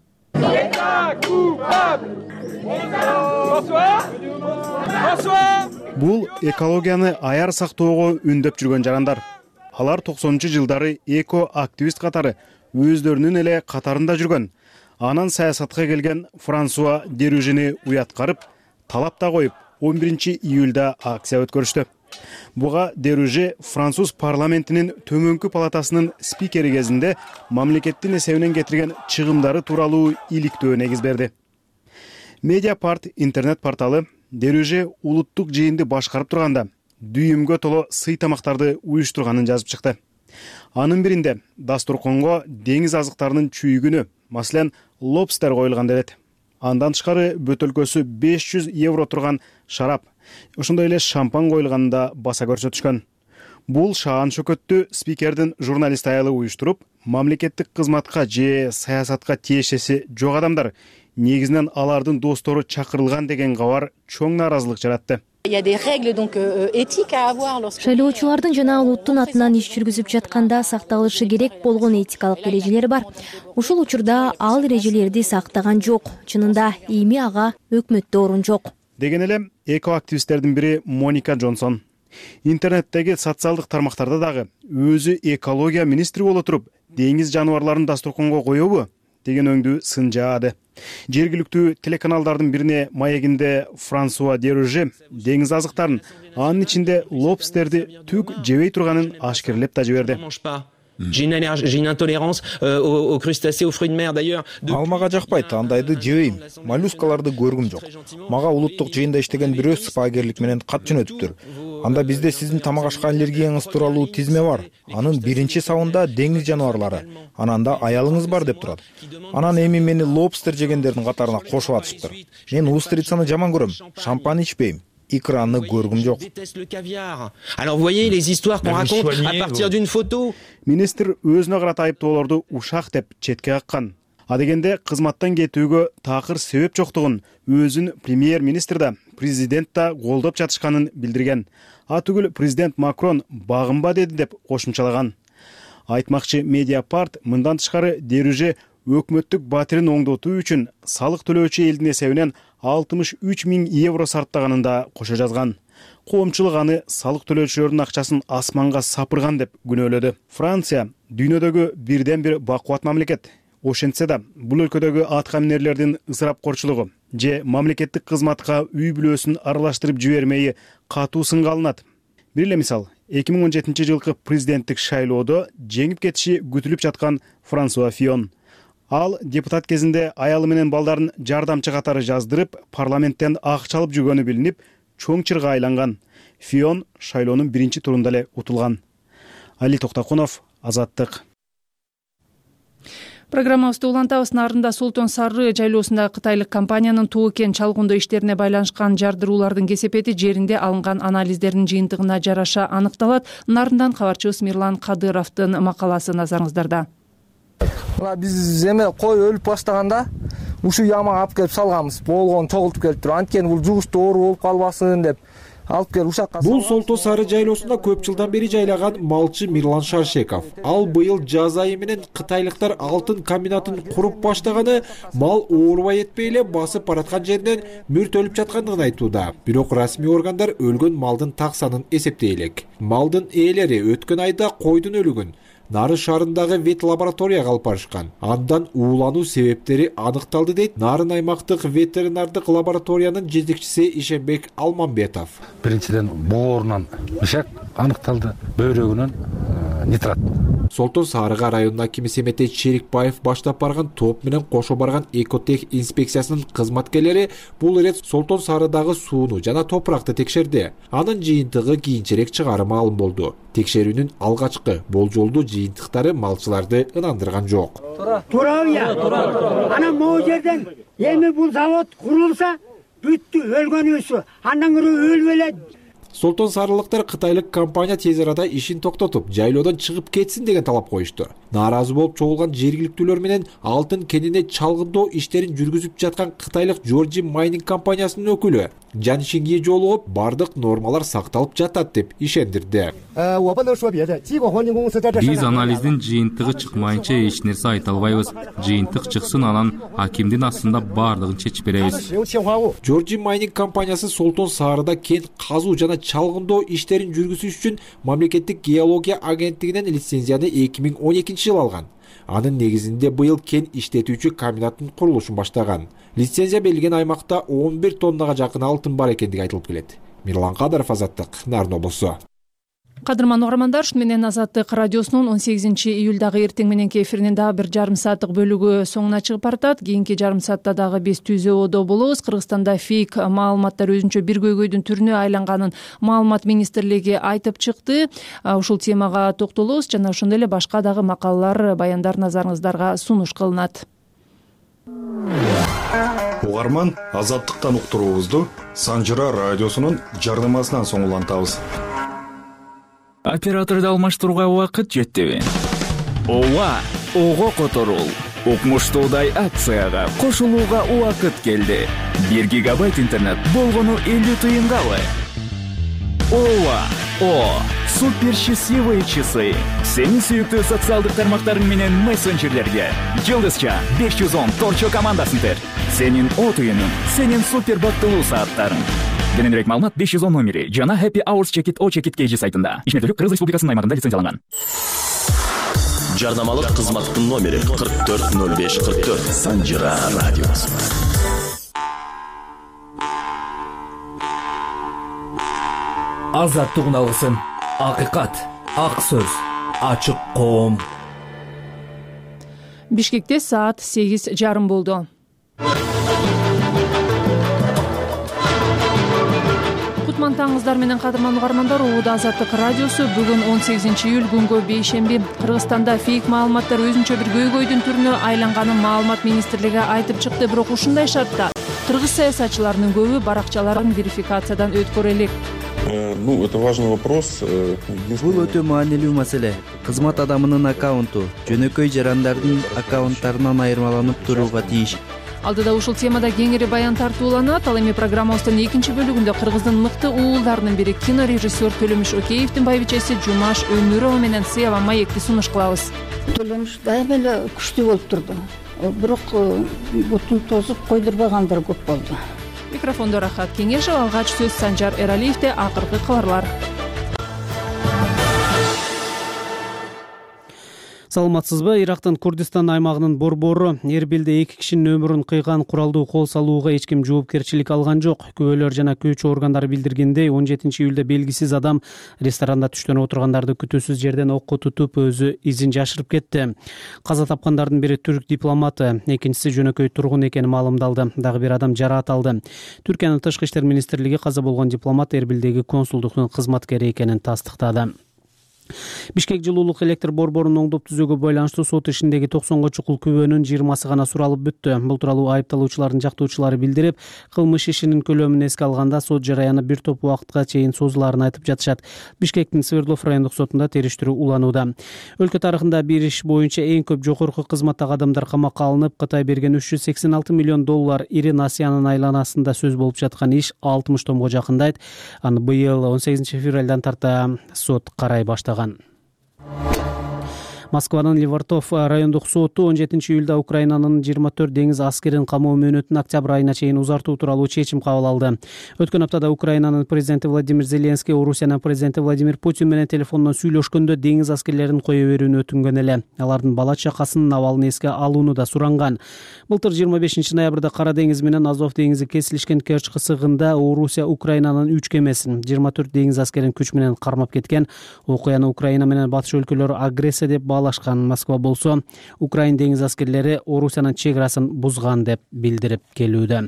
Бул экологияны аяр сактоого үндөп жүргөн жарандар. Алар 90-жылдары эко-активист катары өздөрүнүн эле катарында жүргөн. Анан саясатка келген Франсуа Дерюжини уяткарып, талап да коюп, 11-июлда акция өткөрүштү. Буга Дерюжи француз парламентинин төмөнкү палатасынын спикери кезинде мамлекеттин эсебинен кетирген чыгымдары тууралуу иликтөө негиз берди. Медиапарт интернет порталы Дерюжи улуттук жыйынды башкарып турганда дүйүмгө толо сый тамактарды уюштурганын жазып чыкты. Анын биринде дасторконго деңиз азыктарынын чүйгүнү, маселен, лобстер коюлган делет. Андан тышкары бөтөлкөсү 500 евро турган шарап, ошондой эле шампан коюлганында баса көрсөтүшкөн. Бул шаан шөкөттү спикердин журналист аялы уюштуруп, мамлекеттик кызматка же саясатка тиешеси жок адамдар, негизинен алардын достору чакырылган деген кабар чоң нааразылык жаратты. Шайлоочулардын жана улуттун атынан иш жүргүзүп жатканда сакталышы керек болгон этикалык эрежелер бар. Ушул учурда ал эрежелерди сактаган жок. Чынында эми ага өкмөттө орун жок деген эле экоактивисттердин бири Моника Джонсон. Интернеттеги социалдык тармактарда дагы өзү экология министри боло туруп, деңиз жаныбарларын дасторконго коебу деген өңдүү сын жаады. Жергиликтүү телеканалдардын бирине маегинде Франсуа Деруже деңиз азыктарын, анын ичинде лобстерди түк жебей турганын ашкерлеп да жиберди. J'ai une intolérance aux crustacés, aux fruits de mer d'ailleurs. Ал мага жакпайт, андайды жебейм. Моллюскаларды көргүм жок. Мага улуттук жыйында иштеген бирөө сыпагерлик менен кат жөнөтүптүр. Анда бизде сиздин тамак ашка аллергияңыз тууралуу тизме бар. Анын биринчи сабында деңиз жаныбарлары, ананда аялыңыз бар деп турат. Анан эми мени лобстер жегендердин катарына кошуп атышыптыр. Мен устрицаны жаман көрөм, шампань ичпейм. Икранны көргүм жок. Alors vous voyez les histoires qu'on raconte à partir d'une photo. Министр өзүнө карата айыптоолорду ушак деп четке каккан. А дегенде кызматтан кетүүгө такыр себеп жоктугун өзүн премьер-министр да, президент да колдоп жатышканын билдирген. А түгүл президент Макрон багынба деди деп кошумчалаган. Айтмакчы Медиапарт мындан тышкары Деруже өкмөттүк батирин оңдотуу үчүн салык төлөөчү элдин эсебинен 63 000 евро сарптаганын да кошо жазган. Коомчулук аны салык төлөөчүлөрдүн акчасын асманга сапырган деп күнөөлөдү. Франция дүйнөдөгү бирден бир бакубат мамлекет. Ошентсе да бул өлкөдөгү аткаминерлердин ысырапкорчулугу же мамлекеттик кызматка үй бүлөсүн аралаштырып жибермеyi катуу сынга алынат. Бир эле мисал, 2017 жылкы президенттик шайлоодо жеңип кетиши күтүлүп жаткан Франсуа Фион. Ал депутат кезинде аялы менен балдарын жардамчы катары жаздырып, парламенттен акча алып жүргөнү билинип, чоң чырга айланган. Фион шайлоонун биринчи турунда эле утулган. Али Токтакунов, Азаттык. Программабызды улантабыз. Нарында Солтон Сары жайлоосундагы кытайлык компаниянын Тоо кен чалгындоо иштерине байланышкан жардыруулардын кесепети жеринде алынган анализдердин жыйынтыгына жараша аныкталат. Нарындан кабарчыбыз Мирлан Кадыровдун макаласы назарыңыздарда. Биз эме кой өлүп баштаганда ушул ямага алып келип салганбыз. Болгон чогултуп келип туруп, анткени бул жугуштуу оору болуп калбасын деп алып келип ушакка. Бул Солтон Сары жайлоосунда көп жылдан бери жайлаган малчы Мирлан Шаршеков. Ал быйыл жаз айы менен кытайлыктар алтын комбинатын куруп баштаганы мал оорубай этпей эле басып бараткан жеринен мүрт өлүп жаткандыгын айтууда. Бирок расмий органдар өлгөн малдын так санын эсептей элек. Малдын ээлери өткөн айда койдун өлүгүн Нары шаарындагы вет лабораторияга алып барышкан. Андан уулануу себептери аныкталды дейт Нарын аймактык ветеринардык лабораториянын жетекчиси Ишенбек Алманбетов. Биринчиден боорунан мышак аныкталды, бөйрөгүнөн нитрат. Солтон Сарыга районун акими Семетей Черикбаев баштап барган топ менен кошо барган Экотех инспекциясынын кызматкерлери бул ирет Солтон Сарыдагы сууну жана топуракты текшерди. Анын жыйынтыгы кийинчерээк чыгарым маалым болду. Текшерүүнүн алгачкы болжолдуу жыйынтыктары малчыларды ынандырган жок. Турабыя. Анан могу жерден эми бул завод курулса, бүттү, өлгөнүбүз. Андан көрө өлүп эле. Солтон Сарылыктар кытайлык компания тез арада ишин токтотуп, жайлоодон чыгып кетсин деген талап коюшту. Нааразы болуп чогулган жергиликтүүлөр менен алтын кенине чалгындоо иштерин жүргүзүп жаткан кытайлык Georgia Mining компаниясынын өкүлү Жаншиңге жолугуп, бардык нормалар сакталып жатат деп ишендирди. Биз анализдин жыйынтыгы чыкмайынча эч нерсе айта албайбыз. Жыйынтык чыксын, анан акимдин астында бардыгын чечип беребиз. Georgia Mining компаниясы Солтон Сарыда кен казуу жана чалгындоо иштерин жүргүзүш үчүн мамлекеттик геология агенттигинен лицензияны 2012 жылы алган. Анын негизинде быйыл кен иштетүүчү комбинаттын курулушун баштаган. Лицензия берилген аймакта 11 тоннага жакын алтын бар экендиги айтылып келет. Мирлан Кадыров, Азаттык, Нарын облусу. Кадырман угармандар, ушу менен Азаттык радиосунун 18 июлдагы эртең мененки эфиринин дагы бир жарым сааттык бөлүгү соңуна чыгып баратат. Кийинки жарым саатта дагы биз ТүЗОдо болобуз. Кыргызстанда фейк маалыматтар өзүнчө бир көйгөйдүн түрүнө айланганын маалымат министрлиги айтып чыкты. Ушул темага токтолобуз жана ошондой эле башка дагы макалалар, баяндар назарыңыздарга сунуш кылынат. Угарман, Азаттыктан уктуруубузду Санжыра радиосунун жардамасынан соң улантабыз. Операторду алмаштырууга убакыт жеттиби? Ооба, ого которул. Укмуштуудай акцияга кошулууга убакыт келди. 1 гигабайт интернет болгону 50 тыйынгабы? Ова. О. Супер счастливые часы. Сенин сүйүктүү социалдык тармактарың менен мессенджерлерге. Жылдызча 510 торчо командасын тер. Сенин от уюнуң, сенин супер бактылуу сааттарың. Кененирээк маалымат 510 номери жана Happy Hours Check It O Check It KG сайтында. Ишмердүүлүк Кыргыз Республикасынын аймагында лицензияланган. Жарнамалык кызматтын номери 440544. Санжира радиосу. Азаттык алгысын. Акыйкат, ак сөз, ачык коом. Бишкекте саат 8:30 болду. Кутман таңыздар менен кадырман угармандар, Ууда Азаттык радиосу бүгүн 18 июль күнгө бейшемби. Кыргызстанда фейк маалыматтар өзүнчө бир көйгөйдүн түрүнө айланганын маалымат министрлиги айтып чыкты, бирок ушундай шартта кыргыз саясатчыларынын көбү баракчаларын верификациядан өткөрө элек. Это важный вопрос. Бул өтө маанилүү маселе. Кызмат адамынын аккаунту жөнөкөй жарандардын аккаунттарынан айырмаланып турууга тийиш. Алдыда ушул темада кеңири баян тартууланат. Ал эми программабыздын экинчи бөлүгүндө Кыргыздын мыкты уулдарынын бири кинорежиссер Төлөмүш Океевдин байбичеси Жумаш Өмүрова менен Сева Маекти сунуш кылабыз. Төлөмүш дайыма эле күчтүү болуп турду. Бирок бутун тосуп койдурбагандар көп болду. Микрофондо Рахат Кеңешев, алгач сөз Санжар Эралиевде. Акыркы кабарлар. Саламатсызбы? Ирактын Курдистан аймагынын борбору Эрбилде 2 кишинин өмүрүн кыйган куралдуу кол салууга эч ким жоопкерчилик алган жок. Күбөлөр жана күчү органдары билдиргендей, 17 июлда белгисиз адам ресторанда түштөнүп отургандарды күтүүсүз жерден окко тутуп өзү изин жашырып кетти. Каза тапкандардын бири түрк дипломаты, экинчиси жөнөкөй тургун экени маалымдалды. Дагы бир адам жараат алды. Түркиянын Тышкы иштер министрлиги каза болгон дипломат Эрбилдеги консулдуктун кызматкери экенин тастыктады. Бишкек жылуулук электр борборунун оңдоп түзүүгө байланыштуу сот ишиндеги 90 чукул күбөнүн 20сы гана суралып бүттү. Бул тууралуу айыпталуучулардын жактоочулары билдирип, кылмыш ишинин көлөмүн эске алганда сот жараяны бир топ убакытка чейин созулаарын айтып жатышат. Бишкектин Свердлов райондук сотунда териштирүү уланууда. Өлкө тарыхында бир иш боюнча эң көп жогорку кызматтагы адамдар камакка алынып, Кытай берген $386 миллион ири насиянын айланасында сөз болуп жаткан иш 60 томго жакындайт. Аны быйыл 18 февралдан тарта сот карай баштаган. Москванын Левартов райондук соту 17 июлда Украинанын 24 деңиз аскерин камоо мөөнөтүн октябрь айына чейин узартуу тууралуу чечим кабыл алды. Өткөн аптада Украинанын президенти Владимир Зеленский Орусиянын президенти Владимир Путин менен телефондон сүйлөшкөндө деңиз аскерлерин кое берүүнү өтүнгөн эле. Алардын бала чакасынын абалын эске алууну да суранган. Былтыр 25 ноябрда Кара деңиз менен Азов деңизи кесилишкен Керчь кысыгында Орусия Украинанын 3 кемесин 24 деңиз аскерин күч менен кармап кеткен. Окуяны Украина менен батыш өлкөлөр агрессия деп баалашкан. Москва болсо Украин деңиз аскерлери Орусиянын чек арасын бузган деп билдирип келүүдө.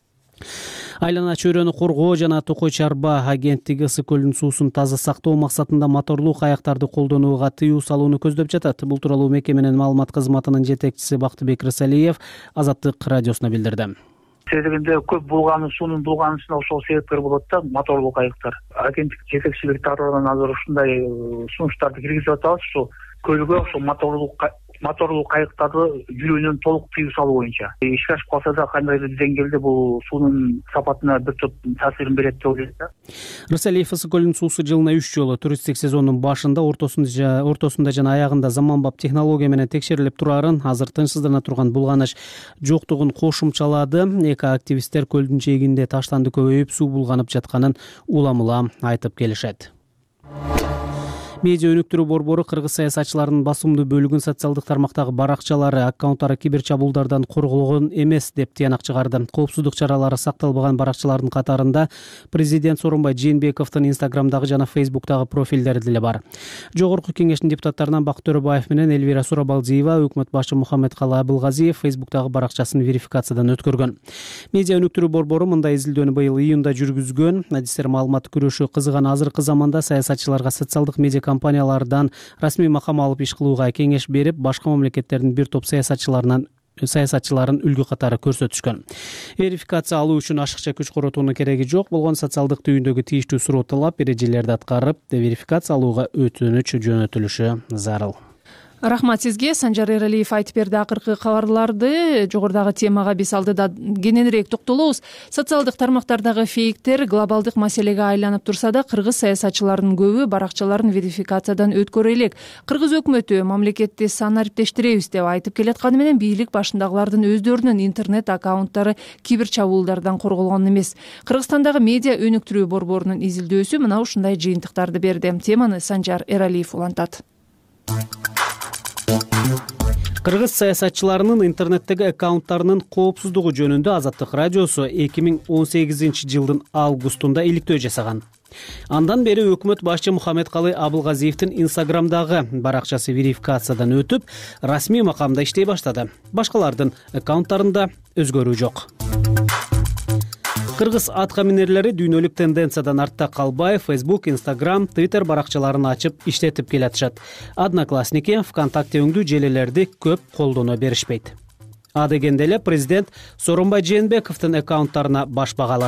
Айлана чөйрөнү коргоо жана Токой Чарба агенттиги Ысык көлүнүн суусун таза сактоо максатында моторлуу каяктарды колдонууга тыюу салууну көздөп жатат. Бул тууралуу мекеменин маалымат кызматынын жетекчиси Бактыбек Рысалиев Азаттык радиосуна билдирди. Себебинде көп булганын суунун булганышына ошол себепкер болот да, моторлуу кайыктар. Агенттик жетекчилиги тарабынан азыр ушундай сунуштарды киргизип атабыз. Ошол көлгө ошол моторлуу кайыктарды жүрүүнүн толук тыюу салуу боюнча. Ишке ашып калса да кандайдыр деңгээлде бул суунун сапатына бир топ таасирин берет деп ойлойт да. Рысалиев Ысык көлүнүн суусу жылына 3 жолу туристтик сезондун башында, ортосунда жана аягында заманбап технология менен текшерилип турарын, азыр тынчсыздана турган булганыч жоктугун кошумчалады. Эко-активисттер көлдүн жээгинде таштанды көбөйүп, суу булганып жатканын уламыла айтып келишет. Медиа өнүктүрүү борбору кыргыз саясатчыларынын басымдуу бөлүгүн социалдык тармактагы баракчалары, аккаунттары кибер чабуулдардан корголгон эмес деп тыянак чыгарды. Коопсуздук чаралары сакталбаган баракчалардын катарында президент Сооронбай Жээнбековдун Инстаграмдагы жана Фейсбуктагы профилдери деле бар. Жогорку кеңештин депутаттарынан Бакыт Төрөбаев менен Элвира Сурабалдиева өкмөт башы Мухаммедкалы Абылгазиев Фейсбуктагы баракчасын верификациядан өткөргөн. Медиа өнүктүрүү борбору мындай изилдөөнү быйыл июнда жүргүзгөн. Адистер маалымат күрөшү кызыган азыркы заманда саясатчыларга социалдык медиа компаниялардан расмий макам алып иш кылууга кеңеш берип, башка мамлекеттердин бир топ саясатчыларын үлгү катары көрсөтүшкөн. Верификация алуу үчүн ашыкча күч коротуунун кереги жок болгон социалдык түйүндөгү тийиштүү суроо талап эрежелерди аткарып, верификация алууга өтүнүч жөнөтүлүшү зарыл. Рахмат сизге. Санжар Эралиев айтып берди акыркы кабарларды. Жогорудагы темага биз алдыда кененирээк токтолобуз. Социалдык тармактардагы фейктер глобалдык маселеге айланып турса да, кыргыз саясатчыларынын көбү баракчаларын верификациядан өткөрө элек. Кыргыз өкмөтү мамлекетти санариптештиребиз деп айтып келатканы менен бийлик башындагылардын өздөрүнүн интернет аккаунттары кибер чабуулдардан корголгон эмес. Кыргызстандагы медиа өнүктүрүү борборунун изилдөөсү мына ушундай жыйынтыктарды берди. Теманы Санжар Эралиев улантат. Кыргыз саясатчыларынын интернеттеги аккаунттарынын коопсуздугу жөнүндө Азаттык радиосу 2018 жылдын августунда иликтөө жасаган. Андан бери өкмөт башчы Мухаммедкалый Абылгазиевдин Инстаграмдагы баракчасы верификациядан өтүп, расмий макамда иштей баштады. Башкалардын аккаунттарында өзгөрүү жок. Кыргыз атка минерлери дүйнөлүк тенденциядан артта калбай, Facebook, Instagram, Twitter баракчаларын ачып иштетип келатышат. Одноклассники, ВКонтакте өңдүү желелерди көп колдоно беришпейт. А дегенде эле президент Сооронбай Жээнбековдун аккаунттарына баш багалы.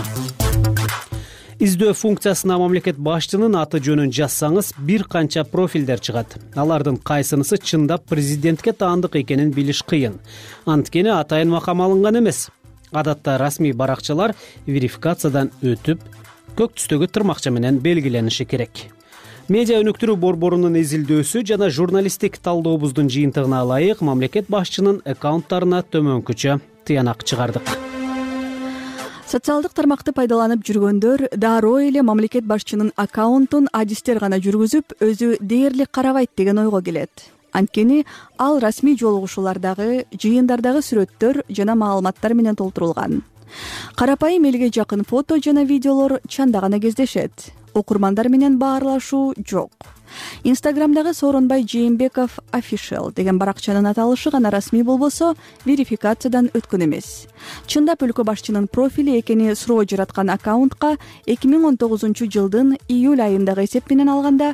Издөө функциясына мамлекет башчынын аты жөнүн жазсаңыз, бир канча профилдер чыгат. Алардын кайсынысы чындап президентке таандык экенин билиш кыйын. Анткени атайын макам алынган эмес. Адатта расмий баракчалар верификациядан өтүп, көк түстөгү тырмакча менен белгилениши керек. Медиа өнүктүрүү борборунун изилдөөсү жана журналисттик талдообуздун жыйынтыгына ылайык мамлекет башчынын аккаунттарына төмөнкүчө тыянак чыгардык. Социалдык тармакты пайдаланып жүргөндөр дароо эле мамлекет башчынын аккаунтун адистер гана жүргүзүп, өзү дээрлик карабайт деген ойго келет. Анткени ал расмий жолугушуулардагы, жыйындардагы сүрөттөр жана маалыматтар менен толтурулган. Карапайым элге жакын фото жана видеолор чанда гана кездешет. Окурмандар менен баарлашуу жок. Инстаграмдагы Сооронбай Жээнбеков official деген баракчанын аталышы гана расмий болбосо, верификациядан өткөн эмес. Чындап өлкө башчынын профили экени суроо жараткан аккаунтка 2019 жылдын июль айындагы эсеп менен алганда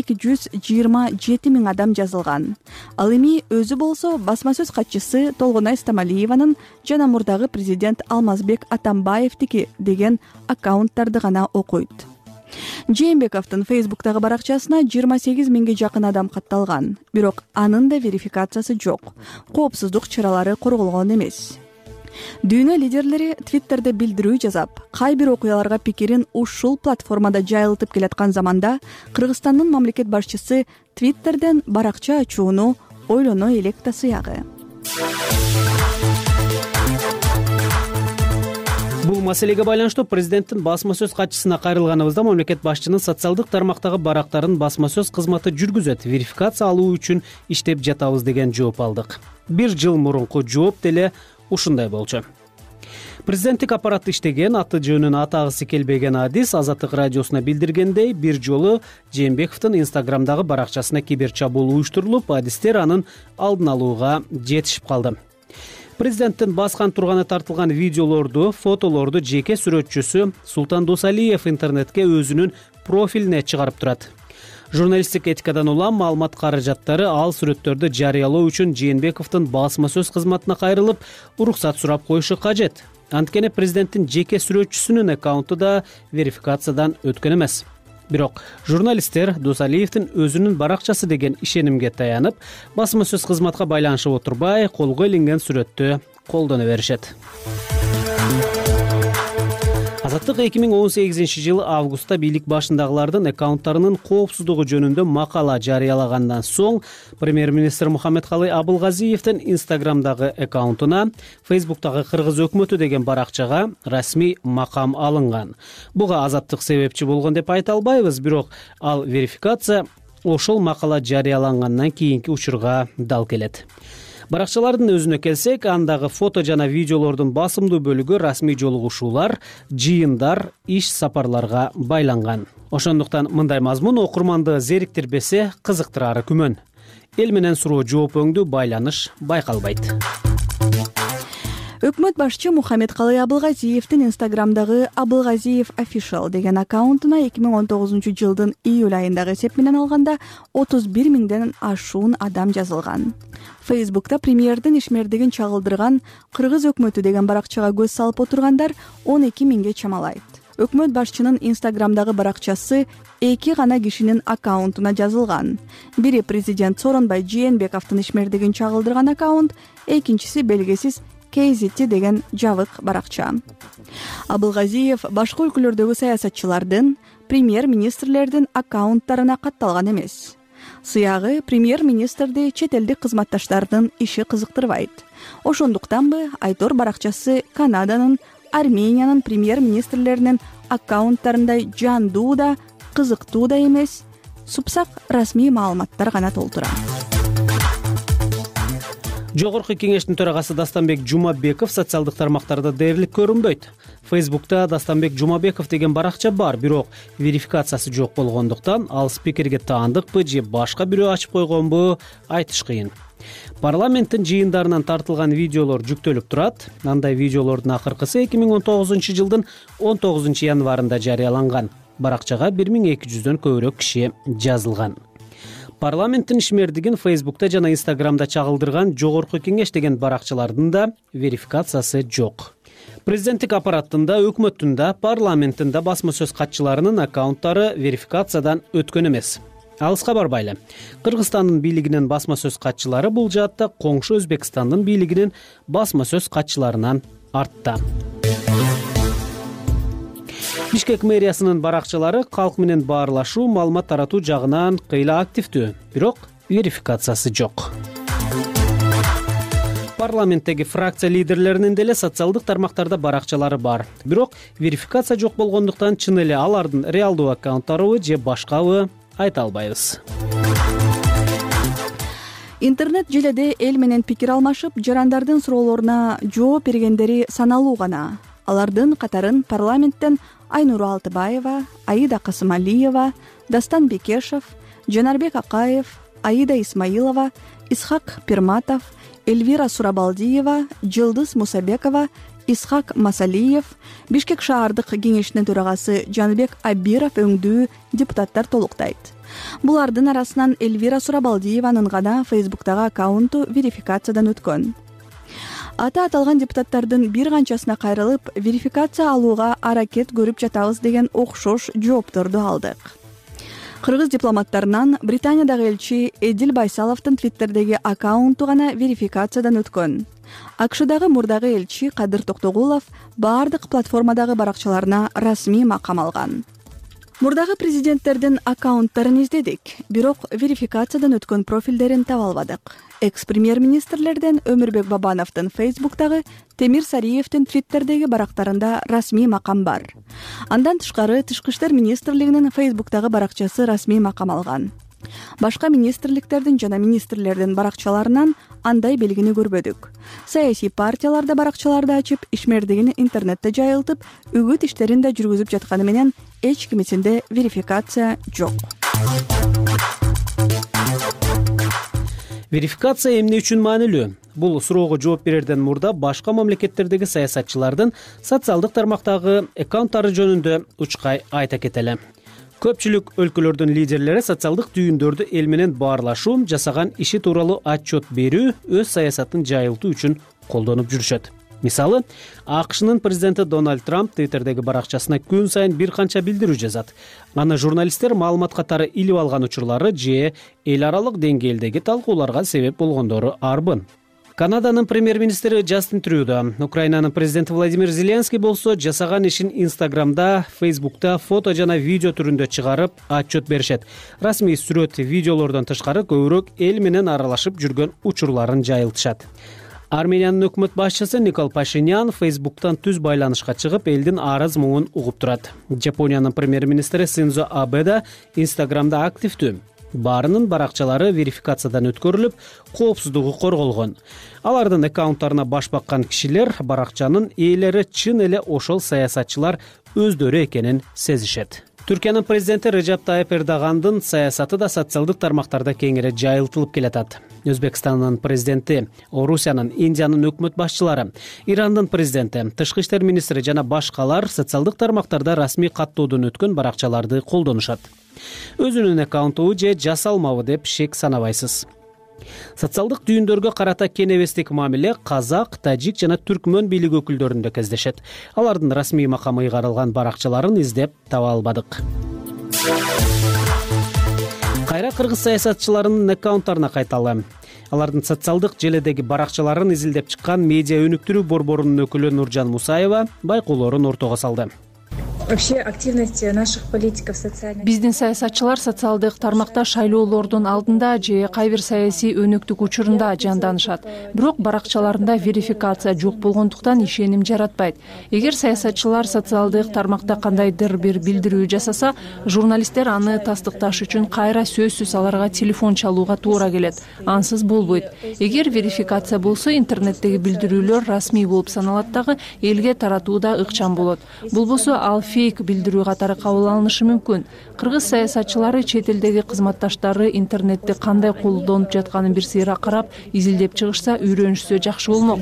227 000 адам жазылган. Ал эми өзү болсо басма сөз катчысы Толгонай Стамалиеванын жана мурдагы президент Алмазбек Атамбаевдики деген аккаунттарды гана окуйт. Жээнбековдун Facebook'тагы баракчасына 28 000 жакын адам катталган. Бирок анын да верификациясы жок. Коопсуздук чаралары корголгон эмес. Дүйнө лидерлери Twitter'де билдирүү жазап, кай бир окуяларга пикирин ушул платформада жайылтып келаткан заманда Кыргызстандын мамлекет башчысы Twitter'ден баракча ачууну ойлоно элек да сыягы. Бул маселеге байланыштуу президенттин басма сөз катчысына кайрылганыбызда мамлекет башчынын социалдык тармактагы барактарын басма сөз кызматы жүргүзөт, верификация алуу үчүн иштеп жатабыз деген жооп алдык. Бир жыл мурунку жооп деле ушундай болчу. Президенттик аппарат иштеген, аты жөнүн атагысы келбеген адис Азаттык радиосуна билдиргендей, бир жолу Жээнбековдун Инстаграмдагы баракчасына кибер чабуул уюштурулуп, адистер анын алдын алууга жетишип калды. Президенттин баскан турганы тартылган видеолорду, фотолорду жеке сүрөтчүсү Султан Досалиев интернетке өзүнүн профилине чыгарып турат. Журналисттик этикадан улам маалымат каражаттары ал сүрөттөрдү жарыялоо үчүн Жээнбековдун басма сөз кызматына кайрылып, уруксат сурап коюшу кажет. Анткени президенттин жеке сүрөтчүсүнүн аккаунту да верификациядан өткөн эмес. Бирок журналисттер Досалиевдин өзүнүн баракчасы деген ишенимге таянып, басма сөз кызматка байланышып отурбай, колго илинген сүрөттү колдоно беришет. Азаттык 2018 жылы августта бийлик башындагылардын аккаунттарынын коопсуздугу жөнүндө макала жарыялагандан соң премьер-министр Мухаммедкалый Абылгазиевдин Инстаграмдагы аккаунтуна Facebook'тагы Кыргыз өкмөтү деген баракчага расмий макам алынган. Буга Азаттык себепчи болгон деп айта албайбыз, бирок ал верификация ошол макала жарыялангандан кийинки учурга дал келет. Баракчалардын өзүнө келсек, андагы фото жана видеолордун басымдуу бөлүгү расмий жолугушуулар, жыйындар, иш сапарларга байланган. Ошондуктан мындай мазмун окурманды зериктирбесе, кызыктырары күмөн. Эл менен суроо жооп өңдүү байланыш байкалбайт. Өкмөт башчы Мухаммедкалый Абылгазиевдин Инстаграмдагы Абылгазиев official деген аккаунтуна 2019 жылдын июль айындагы эсеп менен алганда 31 000ден ашуун адам жазылган. Facebook'та премьердин ишмердигин чагылдырган Кыргыз өкмөтү деген баракчага көз салып отургандар 12 000ге чамалайт. өкмөт башчынын инстаграмдагы баракчасы 2 гана кишинин аккаунтуна жазылган. Бири президент Сооронбай Жээнбековдун ишмердигин чагылдырган аккаунт, экинчиси белгисиз KZT деген жабык баракча. Абылгазиев башка өлкөлөрдөгү саясатчылардын, премьер-министрлердин аккаунттарына катталган эмес. Сыягы премьер-министрди чет элдик кызматташтардын иши кызыктырбайт. Ошондуктанбы Айтор баракчасы Канаданын, Армениянын премьер-министрлеринин аккаунттарындай жандуу да, кызыктуу да эмес, супсак расмий маалыматтар гана толтура. Жогорку кеңештин төрагасы Дастанбек Жумабеков социалдык тармактарда дээрлик көрүнбөйт. Фейсбукта Дастанбек Жумабеков деген баракча бар, бирок верификациясы жок болгондуктан ал спикерге таандыкпы же башка бирөө ачып койгонбу айтыш кыйын. Парламенттин жыйындарынан тартылган видеолор жүктөлүп турат. Андай видеолордун акыркысы 2019-жылдын 19 январында жарыяланган. Баракчага 1200дөн көбүрөөк киши жазылган. Парламенттин ишмердигин Фейсбукта жана Инстаграмда чагылдырган Жогорку кеңеш деген баракчалардын да верификациясы жок. Президенттик аппараттын да, өкмөттүн да, парламенттин да басма сөз катчыларынын аккаунттары верификациядан өткөн эмес. Алыска барбайлы. Кыргызстандын бийлигинин басма сөз катчылары бул жаатта коңшу Өзбекстандын бийлигинин басма сөз катчыларынан артта. Бишкек мэриясынын баракчалары калк менен баарлашуу, маалымат таратуу жагынан кыйла активдүү, бирок верификациясы жок. Парламенттеги фракция лидерлеринин деле социалдык тармактарда баракчалары бар, бирок верификация жок болгондуктан чын эле алардын реалдуу аккаунттарыбы же башкабы айта албайбыз. Интернет желеде эл менен пикир алмашып, жарандардын суроолоруна жооп бергендери саналуу гана. Алардын катарын парламенттен Айнура Алтыбаева, Аида Касымалиева, Дастан Бекешев, Жанарбек Акаев, Аида Исмаилова, Исхак Пирматов, Эльвира Сурабалдиева, Жылдыз Мусабекова, Исхак Масалиев, Бишкек шаардык кеңешинин төрагасы Жанбек Абиров өңдүү депутаттар толуктайт. Булардын арасынан Эльвира Сурабалдиеванын гана Фейсбуктагы аккаунту верификациядан өткөн. Ата аталган депутаттардын бир канчасына кайрылып, верификация алууга аракет көрүп жатабыз деген окшош жоопторду алдык. Кыргыз дипломаттарынан Британиядагы элчи Эдил Байсаловдун Твиттердеги аккаунту гана верификациядан өткөн. АКШдагы мурдагы элчи Кадыр Токтогулов баардык платформадагы баракчаларына расмий макам алган. Мурдагы президенттердин аккаунттарын издедик, бирок верификациядан өткөн профилдерин таба албадык. Экс-премьер-министрлерден Өмүрбек Бабановдун Фейсбуктагы, Темир Сариевдин Твиттердеги барактарында расмий макам бар. Андан тышкары Тышкы иштер министрлигинин Фейсбуктагы баракчасы расмий макам алган. Башка министрликтердин жана министрлердин баракчаларынан андай белгини көрбөдүк. Саясий партияларда баракчаларды ачып, ишмердигин интернетте жайылтып, үгүт иштерин да жүргүзүп жатканы менен эч кимисинде верификация жок. Верификация эмне үчүн маанилүү? Бул суроого жооп берерден мурда башка мамлекеттердеги саясатчылардын социалдык тармактагы аккаунттары жөнүндө учкай айта кетели. Көпчүлүк өлкөлөрдүн лидерлери социалдык түйүндөрдү эл менен баарлашуу, жасаган иши тууралуу отчет берүү, өз саясатын жайылтуу үчүн колдонуп жүрүшөт. Мисалы, АКШнын президенти Дональд Трамп Твиттердеги баракчасына күн сайын бир канча билдирүү жазат. Аны журналисттер маалымат катары илип алган учурлары же эл аралык деңгээлдеги талкууларга себеп болгондору арбын. Канаданын премьер-министри Джастин Трюдо, Украинанын президенти Владимир Зеленский болсо жасаган ишин Инстаграмда, Фейсбукта фото жана видео түрүндө чыгарып отчет беришет. Расмий сүрөт, видеолордон тышкары көбүрөөк эл менен аралашып жүргөн учурларын жайылтышат. Армениянын өкмөт башчысы Никол Пашинян Фейсбуктан түз байланышка чыгып, элдин арыз муңун угуп турат. Жапониянын премьер-министри Синдзо Абе да Инстаграмда активдүү. Баарынын баракчалары верификациядан өткөрүлүп, коопсуздугу корголгон. Алардын аккаунттарына баш баккан кишилер баракчанын ээлери чын эле ошол саясатчылар өздөрү экенин сезишет. Түркиянын президенти Режеп Тайып Эрдогандын саясаты да социалдык тармактарда кеңири жайылтылып келатат. Өзбекстандын президенти, Орусиянын, Индиянын өкмөт башчылары, Ирандын президенти, Тышкы иштер министри жана башкалар социалдык тармактарда расмий каттоодон өткөн баракчаларды колдонушат. Өзүнүн аккаунту же жасалмабы деп шек санабайсыз. Социалдык түйүндөргө карата кенебестик мамиле казак, тажик жана түркмөн бийлик өкүлдөрүндө кездешет. Алардын расмий макамы ыйгарылган баракчаларын издеп таба албадык. Кайра кыргыз саясатчыларынын аккаунттарына кайталы. Алардын социалдык желедеги баракчаларын изилдеп чыккан медиа өнүктүрүү борборунун өкүлү Нуржан Мусаева байкоолорун ортого салды. Вообще активность наших политиков социальных. Биздин саясатчылар социалдык тармакта шайлоолордун алдында же кай бир саясий өнөктүк учурунда жанданышат. Бирок баракчаларында верификация жок болгондуктан ишеним жаратпайт. Эгер саясатчылар социалдык тармакта кандайдыр бир билдирүү жасаса, журналисттер аны тастыкташ үчүн кайра сөзсүз аларга телефон чалууга туура келет. Ансыз болбойт. Эгер верификация болсо, интернеттеги билдирүүлөр расмий болуп саналат дагы, элге таратуу да ыкчам болот. Болбосо ал фейк билдирүү катары кабыл алынышы мүмкүн. Кыргыз саясатчылары чет элдеги кызматташтары интернетти кандай колдонуп жатканын бир сыйра карап, изилдеп чыгышса, үйрөнүшсө жакшы болмок.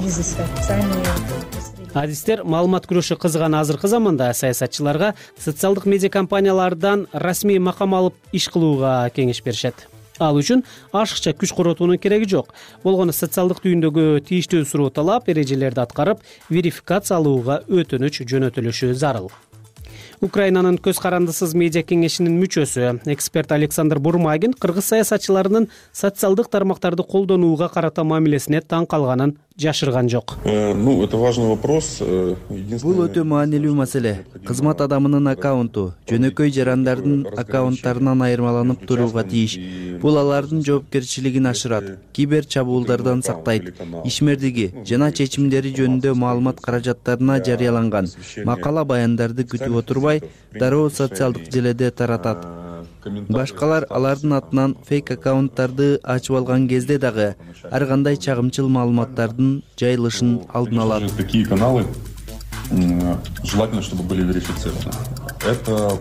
Адистер маалымат күрөшү кызган азыркы заманда саясатчыларга социалдык медиа компаниялардан расмий макам алып иш кылууга кеңеш беришет. Ал үчүн ашыкча күч коротуунун кереги жок. Болгону социалдык түйүндөгү тийиштүү суроо талап, эрежелерди аткарып, верификация алууга өтүнүч жөнөтүлүшү зарыл. Украинанын көз карандысыз медиа кеңешинин мүчөсү, эксперт Александр Бурмагин кыргыз саясатчыларынын социалдык тармактарды колдонууга карата мамилесине таң калганын жашырган жок. Это важный вопрос. Бул өтө маанилүү маселе. Кызмат адамынын аккаунту жөнөкөй жарандардын аккаунттарынан айырмаланып турууга тийиш. Бул алардын жоопкерчилигин ашырат, кибер чабуулдардан сактайт, ишмердиги жана чечимдери жөнүндө маалымат каражаттарына жарыяланган макала баяндарды күтүп отурбай, дароо социалдык желеде таратат. Башкалар алардын атынан фейк аккаунттарды ачып алган кезде дагы ар кандай чагымчыл маалыматтардын жайылышын алдын алат. Такие каналы желательно, чтобы были верифицированы. Это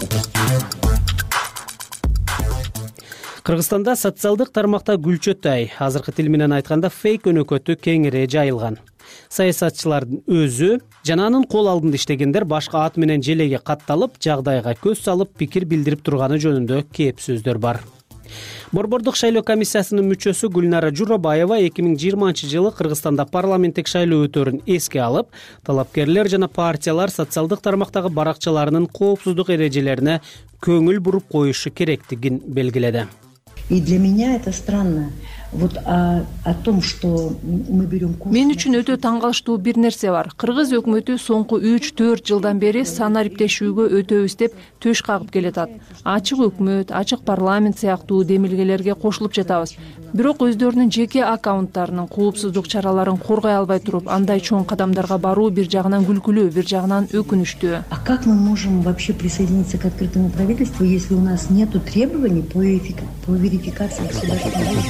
Кыргызстанда социалдык тармакта гүлчөтай, азыркы тил менен айтканда фейк өнөкөтү кеңири жайылган. Саясатчылардын өзү жана анын кол алдында иштегендер башка ат менен желеге катталып, жагдайга көз салып, пикир билдирип турганы жөнүндө кеп сөздөр бар. Борбордук шайлоо комиссиясынын мүчөсү Гүлнара Журабаева 2020-жылы Кыргызстанда парламенттик шайлоо өтөрүн эске алып, талапкерлер жана партиялар социалдык тармактагы баракчаларынын коопсуздук эрежелерине көңүл буруп коюшу керектигин белгиледи. И для меня это странно. Вот о том, что мы берем курс. Мен үчүн өтө таң калыштуу бир нерсе бар. Кыргыз өкмөтү соңку 3-4 жылдан бери сан ариптешүүгө өтөбүз деп төш кагып келатат. Ачык өкмөт, ачык парламент сыяктуу демилгелерге кошулуп жатабыз. Бирок өздөрүнүн жеке аккаунттарынын коопсуздук чараларын коргой албай туруп, андай чоң кадамдарга баруу бир жагынан күлкүлүү, бир жагынан өкүнүчтүү. А как мы можем вообще присоединиться к открытому правительству, если у нас нету требований по верификации государственных?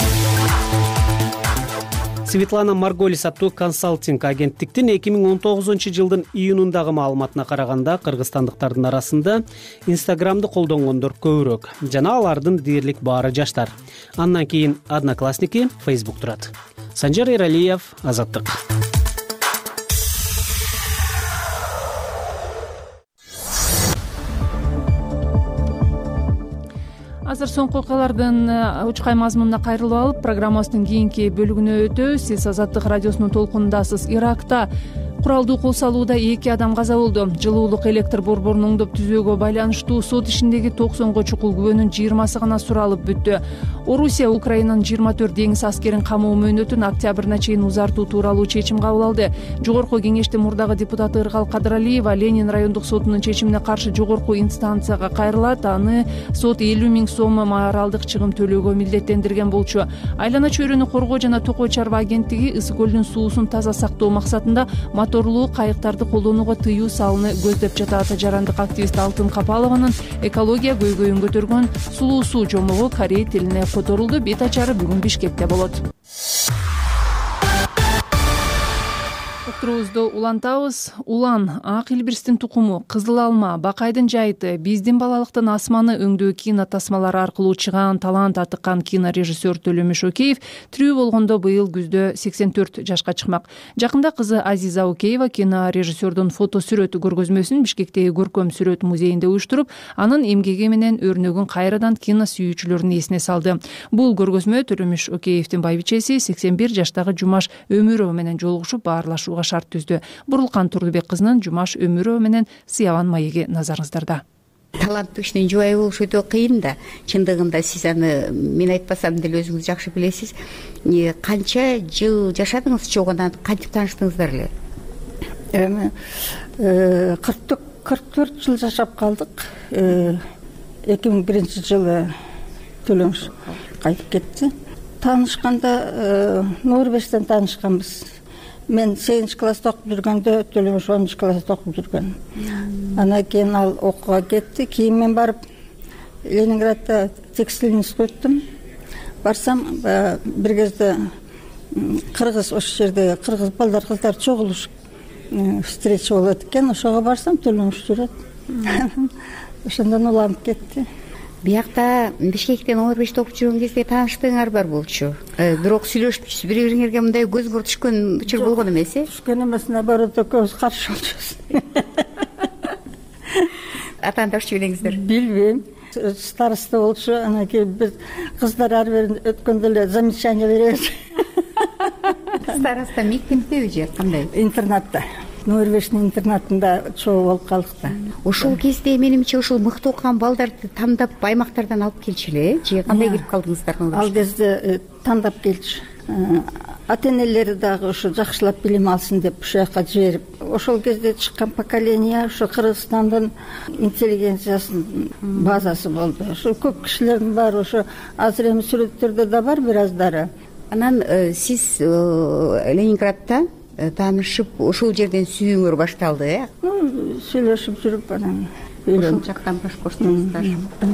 Светлана Марголис аттуу консалтинг агенттиктин 2019-жылдын июнундагы маалыматына караганда кыргызстандыктардын арасында Инстаграмды колдонгондор көбүрөөк жана алардын дээрлик баары жаштар. Андан кийин Одноклассники, Facebook турат. Санжар Эралиев, Азаттык. Азыр соңку окуялардын учкай мазмунуна кайрылып алып, программабыздын кийинки бөлүгүнө өтөбүз. Сиз Азаттык радиосунун толкунундасыз. Иракта куралдуу кол салууда 2 адам каза болду. Жылуулук электр борборун оңдоп түзүүгө байланыштуу сот ишиндеги 90 чукул күбөнүн 20 гана суралып бүттү. Орусия Украинанын 24 деңиз аскерин камоо мөөнөтүн октябрына чейин узартуу тууралуу чечим кабыл алды. Жогорку кеңештин мурдагы депутаты Ыргал Кадыралиева Ленин райондук сотунун чечимине каршы жогорку инстанцияга кайрылат. Аны сот 50 000 сом моралдык чыгым төлөөгө милдеттендирген болчу. Айлана чөйрөнү коргоо жана токой чарба агенттиги Ысык көлдүн суусун таза сактоо максатында моторлуу кайыктарды колдонууга тыюу салууну көздөп жатат. Жарандык активист Алтын Капалованын экология көйгөйүн көтөргөн сулуу суу жомогу корей тилине которулду. Бет ачары бүгүн Бишкекте болот. уктуруубузду улантабыз. Улан ак илбирстин тукуму, кызыл алма, бакайдын жайыты, биздин балалыктын асманы өңдүү кино тасмалары аркылуу чыган талант атыккан кинорежиссер Төлөмүш Океев тирүү болгондо быйыл күздө 84 жашка чыкмак. Жакында кызы Азиза Океева кинорежиссердун фото сүрөтү көргөзмөсүн Бишкектеги Көркөм сүрөт музейинде уюштуруп, анын эмгеги менен өрнөгүн кайрадан кино сүйүүчүлөрдүн эсине салды. Бул көргөзмө Төлөмүш Океевдин байбичеси 81 жаштагы Жумаш Өмүрова менен жолугушуп баарлашууга шарт түздү. Бурулкан Турдубек кызынын Жумаш Өмүрова менен сыябан маеги назарыңыздарда. Таланттуу кишинин жубайы болуш өтө кыйын да. Чындыгында сиз аны мен айтпасам деле өзүңүз жакшы билесиз. Канча жыл жашадыңыз чогунан кантип тааныштыңыздар эле? Эми 44 жыл жашап калдык. 2001-жылы Төлөмүш кайтып кетти. Таанышканда Нурбештен таанышканбыз. Мен 8 класста окуп жүргөндө Төлөмүш 10 класста окуп жүргөн. Анан кийин ал окууга кетти. Кийин мен барып Ленинградда текстиль институттун барсам, бир кезде кыргыз ошол жерде кыргыз балдар кыздар чогулуш встреча болот экен. Ошого барсам Төлөмүш жүрөт. Ошондон уланып кетти. Биякта Бишкектен 15 окуп жүргөн кезде тааныштыгыңар бар болчу. Бирок сүйлөшүп бири-бириңерге мындай көз кор түшкөн учур болгон эмес, Түшкөн эмес, наоборот, экөөбүз каршы болчубуз. Атаңды ошчу билеңиздер. Билбейм. Староста болчу, анан кийин биз кыздар ар бирин өткөндө эле замечание беребиз. Староста мектептеби же кандай? Интернатта. Норвеждин интернатында чогуу болуп калдык да. Ошол кезде менимче ушул мыкты окуган балдарды тандап аймактардан алып келчү эле, же кандай кирип калдыңыздар? Ал кезде тандап келчү. Ата-энелери дагы ошо жакшылап билим алсын деп ушул жака жиберип, ошол кезде чыккан поколение ошо Кыргызстандын интеллигенциясынын базасы болду. Ошо көп кишилердин баары ошо азыр эми сүрөттөрдө да бар бир аздары. Анан сиз Ленинградда таанышып, ошол жерден сүйүүңөр башталды, Сүйлөшүп жүрүп анан ошол жактан баштыңыздар.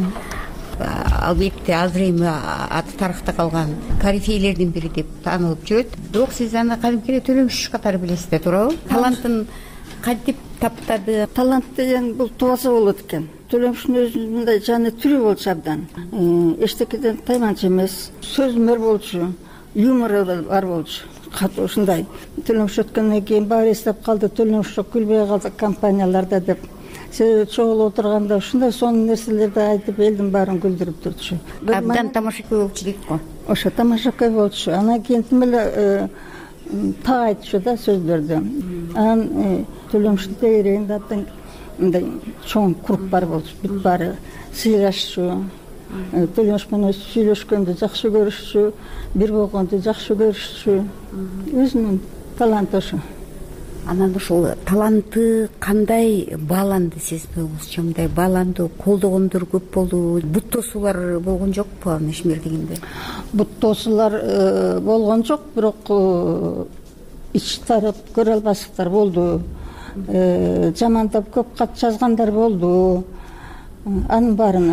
Албетте азыр эми аты тарыхта калган корифейлердин бири деп таанылып жүрөт. Бирок сиз аны кадимкидей Төлөмүш катары билесиз да, туурабы? Талантын кантип таптады? Талант деген бул тубаса болот экен. Төлөмүштүн өзү мындай жаны тирүү болчу абдан. Эчтекеден тайманчу эмес, сөзмөр болчу, юмору бар болчу. Катуу ушундай. Төлөмүш өткөндөн кийин баары эстеп калды, Төлөмүш күлбөй калды компанияларда деп. Себеби чогулуп отурганда ушундай сонун нерселерди айтып, элдин баарын күлдүрүп турчу. Абдан тамашакөй болчу дейт го. Ошо тамашакөй болчу. Анан кийин тим эле так айтчу да сөздөрдү. Анан Төлөмүштүн тегерегинде абдан мындай чоң круг бар болчу. Бүт баары сыйлашчу. Төлөмүш менен сүйлөшкөндү жакшы көрүшчү, бир болгонду жакшы көрүшчү. Өзүнүн таланты ошо. Анан ушул таланты кандай бааланды сизби? Мындай бааланды, колдогондор көп болду. Бут тосуулар болгон жокпу анын ишмердигинде? Бут тосуулар болгон жок, бирок ич тарап көрө албаслыктар болду. Жамандап көп кат жазгандар болду. Анын баарын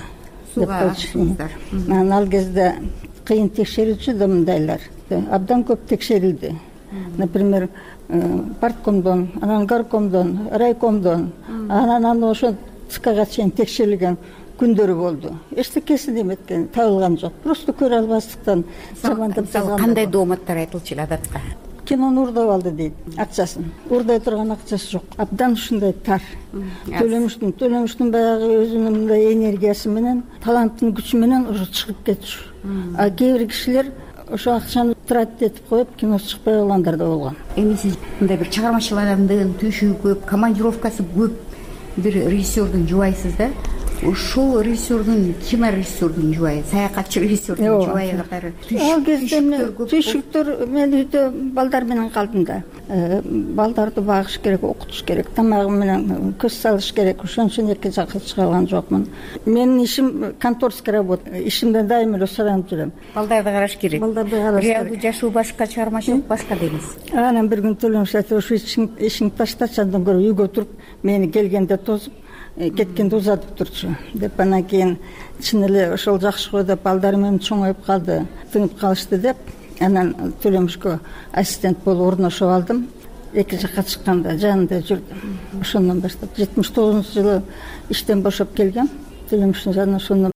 анан ал кезде кыйын текшерүүчү да мындайлар. Абдан көп текшерилди. Например, парткомдон, анан горкомдон, райкомдон, анан ошо ЦКга чейин текшерилген күндөрү болду. Эчтекесин эметкен табылган жок. Просто көрө албастыктан жамандап жазган. Кандай дооматтар айтылчу эле адатта? Кинону урдап алды дейт, акчасын. Урдай турган акчасы жок. Абдан ушундай тар. Төлөмүштүн баягы өзүнүн мындай энергиясы менен, таланттын күчү менен ошо чыгып кетчү. А кээ бир кишилер ошо акчаны тратить этип коюп, киносы чыкпай калгандар да болгон. Эми сиз мындай бир чыгармачыл адамдын түйшүгү көп, командировкасы көп бир режиссердун жубайсыз да. Ушул режиссердун, кинорежиссердун жубайы, саякатчы режиссердун жубайы катары ал кезде түйшүктөр мен үйдө балдар менен калдым да. Балдарды багыш керек, окутуш керек, тамагы менен көз салыш керек. Ошон үчүн эки жакка чыга алган жокмун. Менин ишим конторский работа. Ишимден дайыма эле суранып жүрөм. Балдарды караш керек. Балдарды караш керек. Реалдуу жашоо башка, чыгармачылык башка деңиз. Анан бир күн Төлөмүш айтты, ошо ишиңди таштачы, андан көрө үйгө туруп, мени келгенде тосуп, кеткенде узатып турчу деп. Анан кийин чын эле ошол жакшы го деп балдар менен чоңоюп калды, тыгып калышты деп. Анан Төлөмүшкө ассистент болуп орношуп алдым. эки жакка чыкканда жанында жүрдүм. Ошондон баштап 79-жылы иштен бошоп келгем. Төлөмүштүн жанында ошондон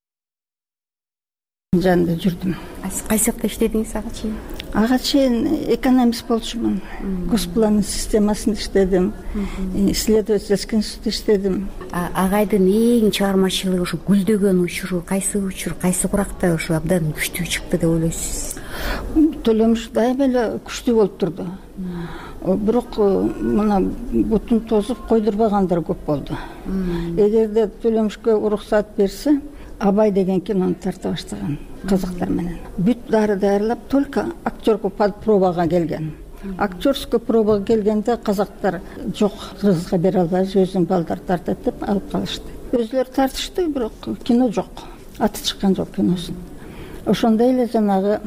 жанында жүрдүм. Кайсы жакта иштедиңиз ага чейин? Ага чейин экономист болчумун. Госплан системасында иштедим. Исследовательский институтта иштедим. Агайдын эң чыгармачылыгы ушу гүлдөгөн учуру кайсы учур, кайсы куракта ушу абдан күчтүү чыкты деп ойлойсуз? Төлөмүш дайыма эле күчтүү болуп турду. Бирок мына бутун тозуп койдурбагандар көп болду. Эгерде Төлөмүшкө уруксат берсе, Абай деген кинону тарта баштаган казактар менен. Бүт дары даярлап, только актерго пробага келген. Актерская пробага келгенде казактар жок, кыргызга бере албайбыз, өзүнүн балдар тартат деп алып калышты. Өзүлөрү тартышты, бирок кино жок. Аты чыккан жок киносун. Ошондой эле жанагы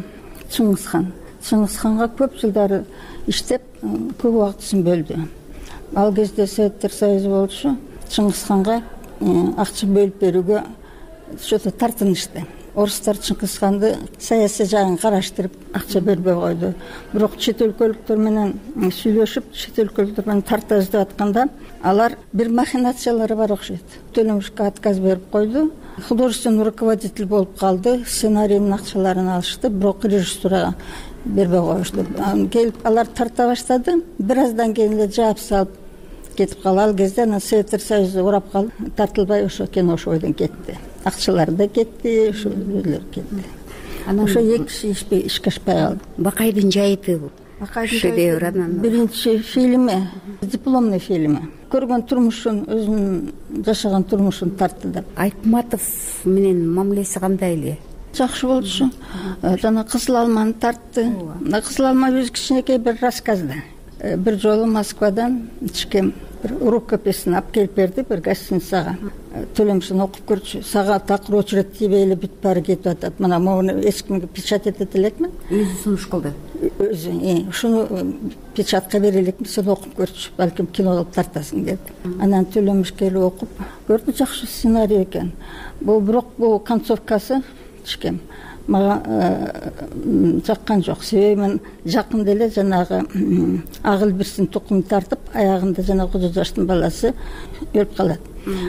Чыңгызханга көп жылдары иштеп, көп убактысын бөлдү. Ал кезде Советтер Союзу болчу, Чыңгызханга акча бөлүп берүүгө что-то тартынышты. Орустар Чыңгызханды саясий жагын караштырып акча бербей койду. Бирок чет өлкөлүктөр менен сүйлөшүп, чет өлкөлүктөр менен тартабыз деп атканда, алар бир махинациялары бар окшойт. Төлөмүшкө отказ берип койду. Художественный руководитель болуп калды. Сценарийдин акчаларын алышты, бирок режиссурага бербей коюшту. Келип алар тарта баштады. Бир аздан кийин эле жаап салып кетип калды. Ал кезде Советтер Союзу урап калды. Тартылбай ошо кино ошол бойдон кетти. Акчалары да кетти, ошо өзлөр кетти. Ошо эки киши ишке ашпай калды. Бакайдын жайыты шедевр анан. Биринчи фильми, дипломный фильми. Көргөн турмушун, өзүнүн жашаган турмушун тартты деп. Айтматов менен мамилеси кандай эле? Жакшы болчу. Жана Кызыл алманы тартты. Кызыл алма өз кичинекей бир рассказды. Бир жолу Москвадан ичкем бир рукописин алып келип берди бир гостиницага. Төлөмүшүн окуп көрчү. Сага такыр очередь тийбей эле бүт баары кетип атат. Мына муну эч кимге печать этет элекмин. Өзү сунуш кылды. Өзү, ушуну печатка бере элекмин, сен окуп көрчү. Балким кино кылып тартасың деди. Анан Төлөмүш келип окуп көрдү, жакшы сценарий экен. Бирок бул концовкасы ичкем мага жаккан жок. Себеби мен жакында эле жанагы Агыл Бирсин тукумун тартып, аягында жанагы Кожо Жаштын баласы өлүп калат.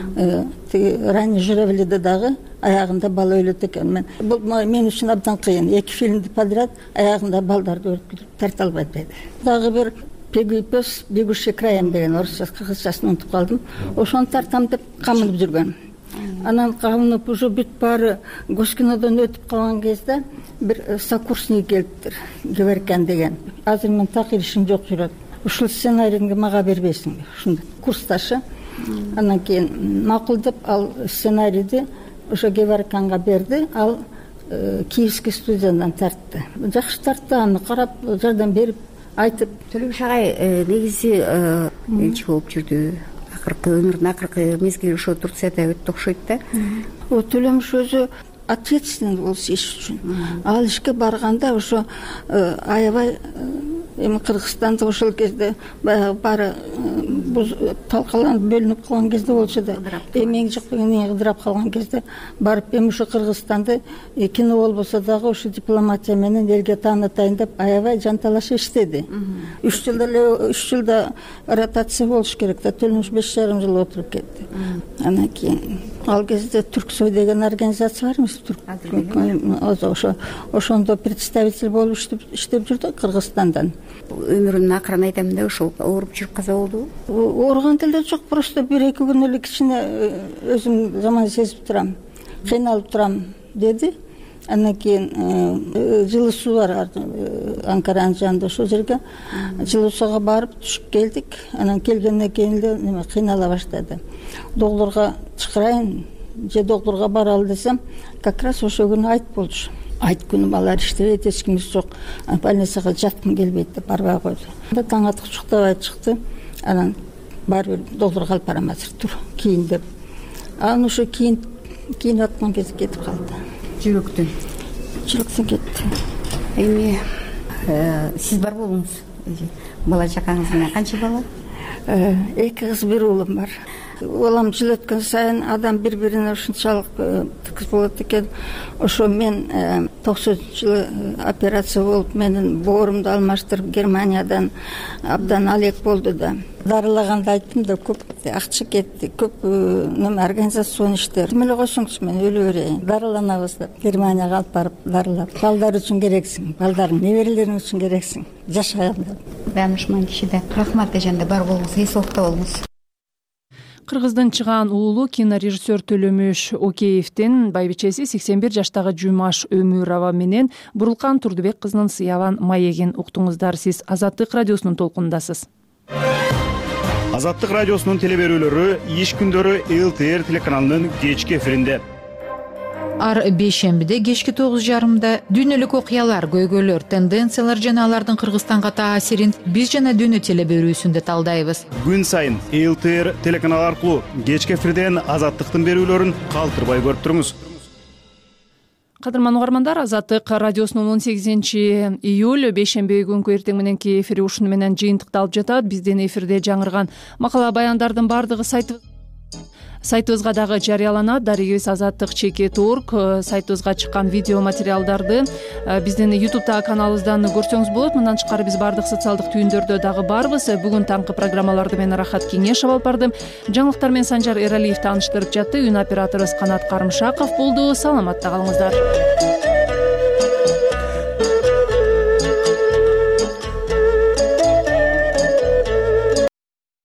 Ранее Журавлиде дагы аягында бала өлөт экен. Бул мен үчүн абдан кыйын. Эки фильмди подряд аягында балдарды өлтүрүп тарта албайт деди. Дагы бир Пегуйпес бегущий краем деген орусча, кыргызчасын унутуп калдым. Ошону тартам деп камынып жүргөн. Анан камынып уже бүт баары Госкинодон өтүп калган кезде бир сокурсник келиптир, Геверкян деген. Азыр мен так ишим жок жүрөт. Ушул сценарийди мага бербейсиңби? Ушундай курсташы. Анан кийин макул деп ал сценарийди ошо Геверкянга берди. Ал Киевский студиядан тартты. Жакшы тартты, аны карап, жардам берип, айтып. Төлөмүш агай негизи элчи болуп жүрдү. Акыркы өмүрүнүн акыркы мезгили ошо Турцияда өттү окшойт да. Төлөмүш өзү ответственный болсу иш үчүн. Ал ишке барганда ошо аябай эми Кыргызстанда ошол кезде баары талкаланып бөлүнүп калган кезде болчу да. Эмең жок деген кыдырап калган кезде барып эми ошо Кыргызстанды кино болбосо дагы ошо дипломатия менен элге таанытайын деп аябай жанталашып иштеди. 3 жылда ротация болуш керек да. Төлөмүш 5,5 жыл отуруп кетти. Анан кийин ал кезде Түрксой деген организация бар эмес? Ошондо представитель болуп иштеп жүрдү Кыргызстандан. Өмүрүнүн акырын айтам да, ошол ооруп жүрүп каза болдубу? Ооруган деле жок, просто 1-2 күн эле кичине өзүм жаман сезип турам, кыйналып турам деди. Андан кийин жылуу суу бар Анкаранын жанында, ошол жерге жылуу сууга барып түшүп келдик. Анан келгенден кийин эле кыйнала баштады. Доктурга чакырайын же доктурга баралы десем, как раз ошол күнү айт болчу. Айт күнү балдар иштебейт, эч кимиз жок. Больницага жаткым келбейт деп барбай койду. Таң атып чуктабай чыкты. Анан баары бир доктурга алып барам азыр, тур, кийин деп. Анан ошо кийинип аткан кезде кетип калды. Жүрөктөн кетти. Эми сиз бар болуңуз. Бала чакаңыз менен канча бала? 2 кыз, 1 уулум бар. улам жыл өткөн сайын адам бири бирине ушунчалык тыкыз болот экен. Ошо мен 90-жылы операция болуп менин боорумду алмаштырып Германиядан абдан алек болду да. Дарылаганда айттым да, көп акча кетти, көп неме организацион иштер. Ким эле койсоңчу мен өлө берейин, дарыланабыз деп Германияга алып барып дарылап. Балдар үчүн керексиң, балдарың, неберелериң үчүн керексиң, жашаганда. Даанышман кишиде рахмат эженде бар болуңуз, эсиликте болуңуз. Кыргыздын чыгаан уулу кинорежиссер Төлөмөш Океевдин байбичеси 81 жаштагы Жумаш Өмүрова менен Бурулкан Турдубек кызынын сыябан маегин уктуңуздар. Сиз Азаттык радиосунун толкунундасыз. Азаттык радиосунун телеберүүлөрү иш күндөрү ЛТР телеканалынын кечки эфиринде. Ар бейшембиде кечки 9:30 дүйнөлүк окуялар, көйгөйлөр, тенденциялар жана алардын Кыргызстанга таасирин биз жана дүйнө телеберүүсүндө талдайбыз. Күн сайын ЛТР телеканал аркылуу кечки эфирден Азаттыктын берүүлөрүн калтырбай көрүп туруңуз. Кадырман угармандар, Азаттык радиосунун 18 июль бейшемби күнкү эртең мененки эфири ушуну менен жыйынтыкталып жатат. Биздин эфирде жаңырган макала баяндардын бардыгы сайтыбызга дагы жарыяланат. Дарегибиз Азаттык.org сайтыбызга чыккан видео материалдарды биздин YouTube каналыбыздан көрсөңүз болот. Мындан тышкары биз бардык социалдык түйүндөрдө дагы барбыз. Бүгүн таңкы программаларды мен Рахат Кеңешов алып бардым. Жаңылыктар менен Санжар Эралиев тааныштырып жатты. Үн операторубуз Канат Карымшаков болду. Саламатта калыңыздар.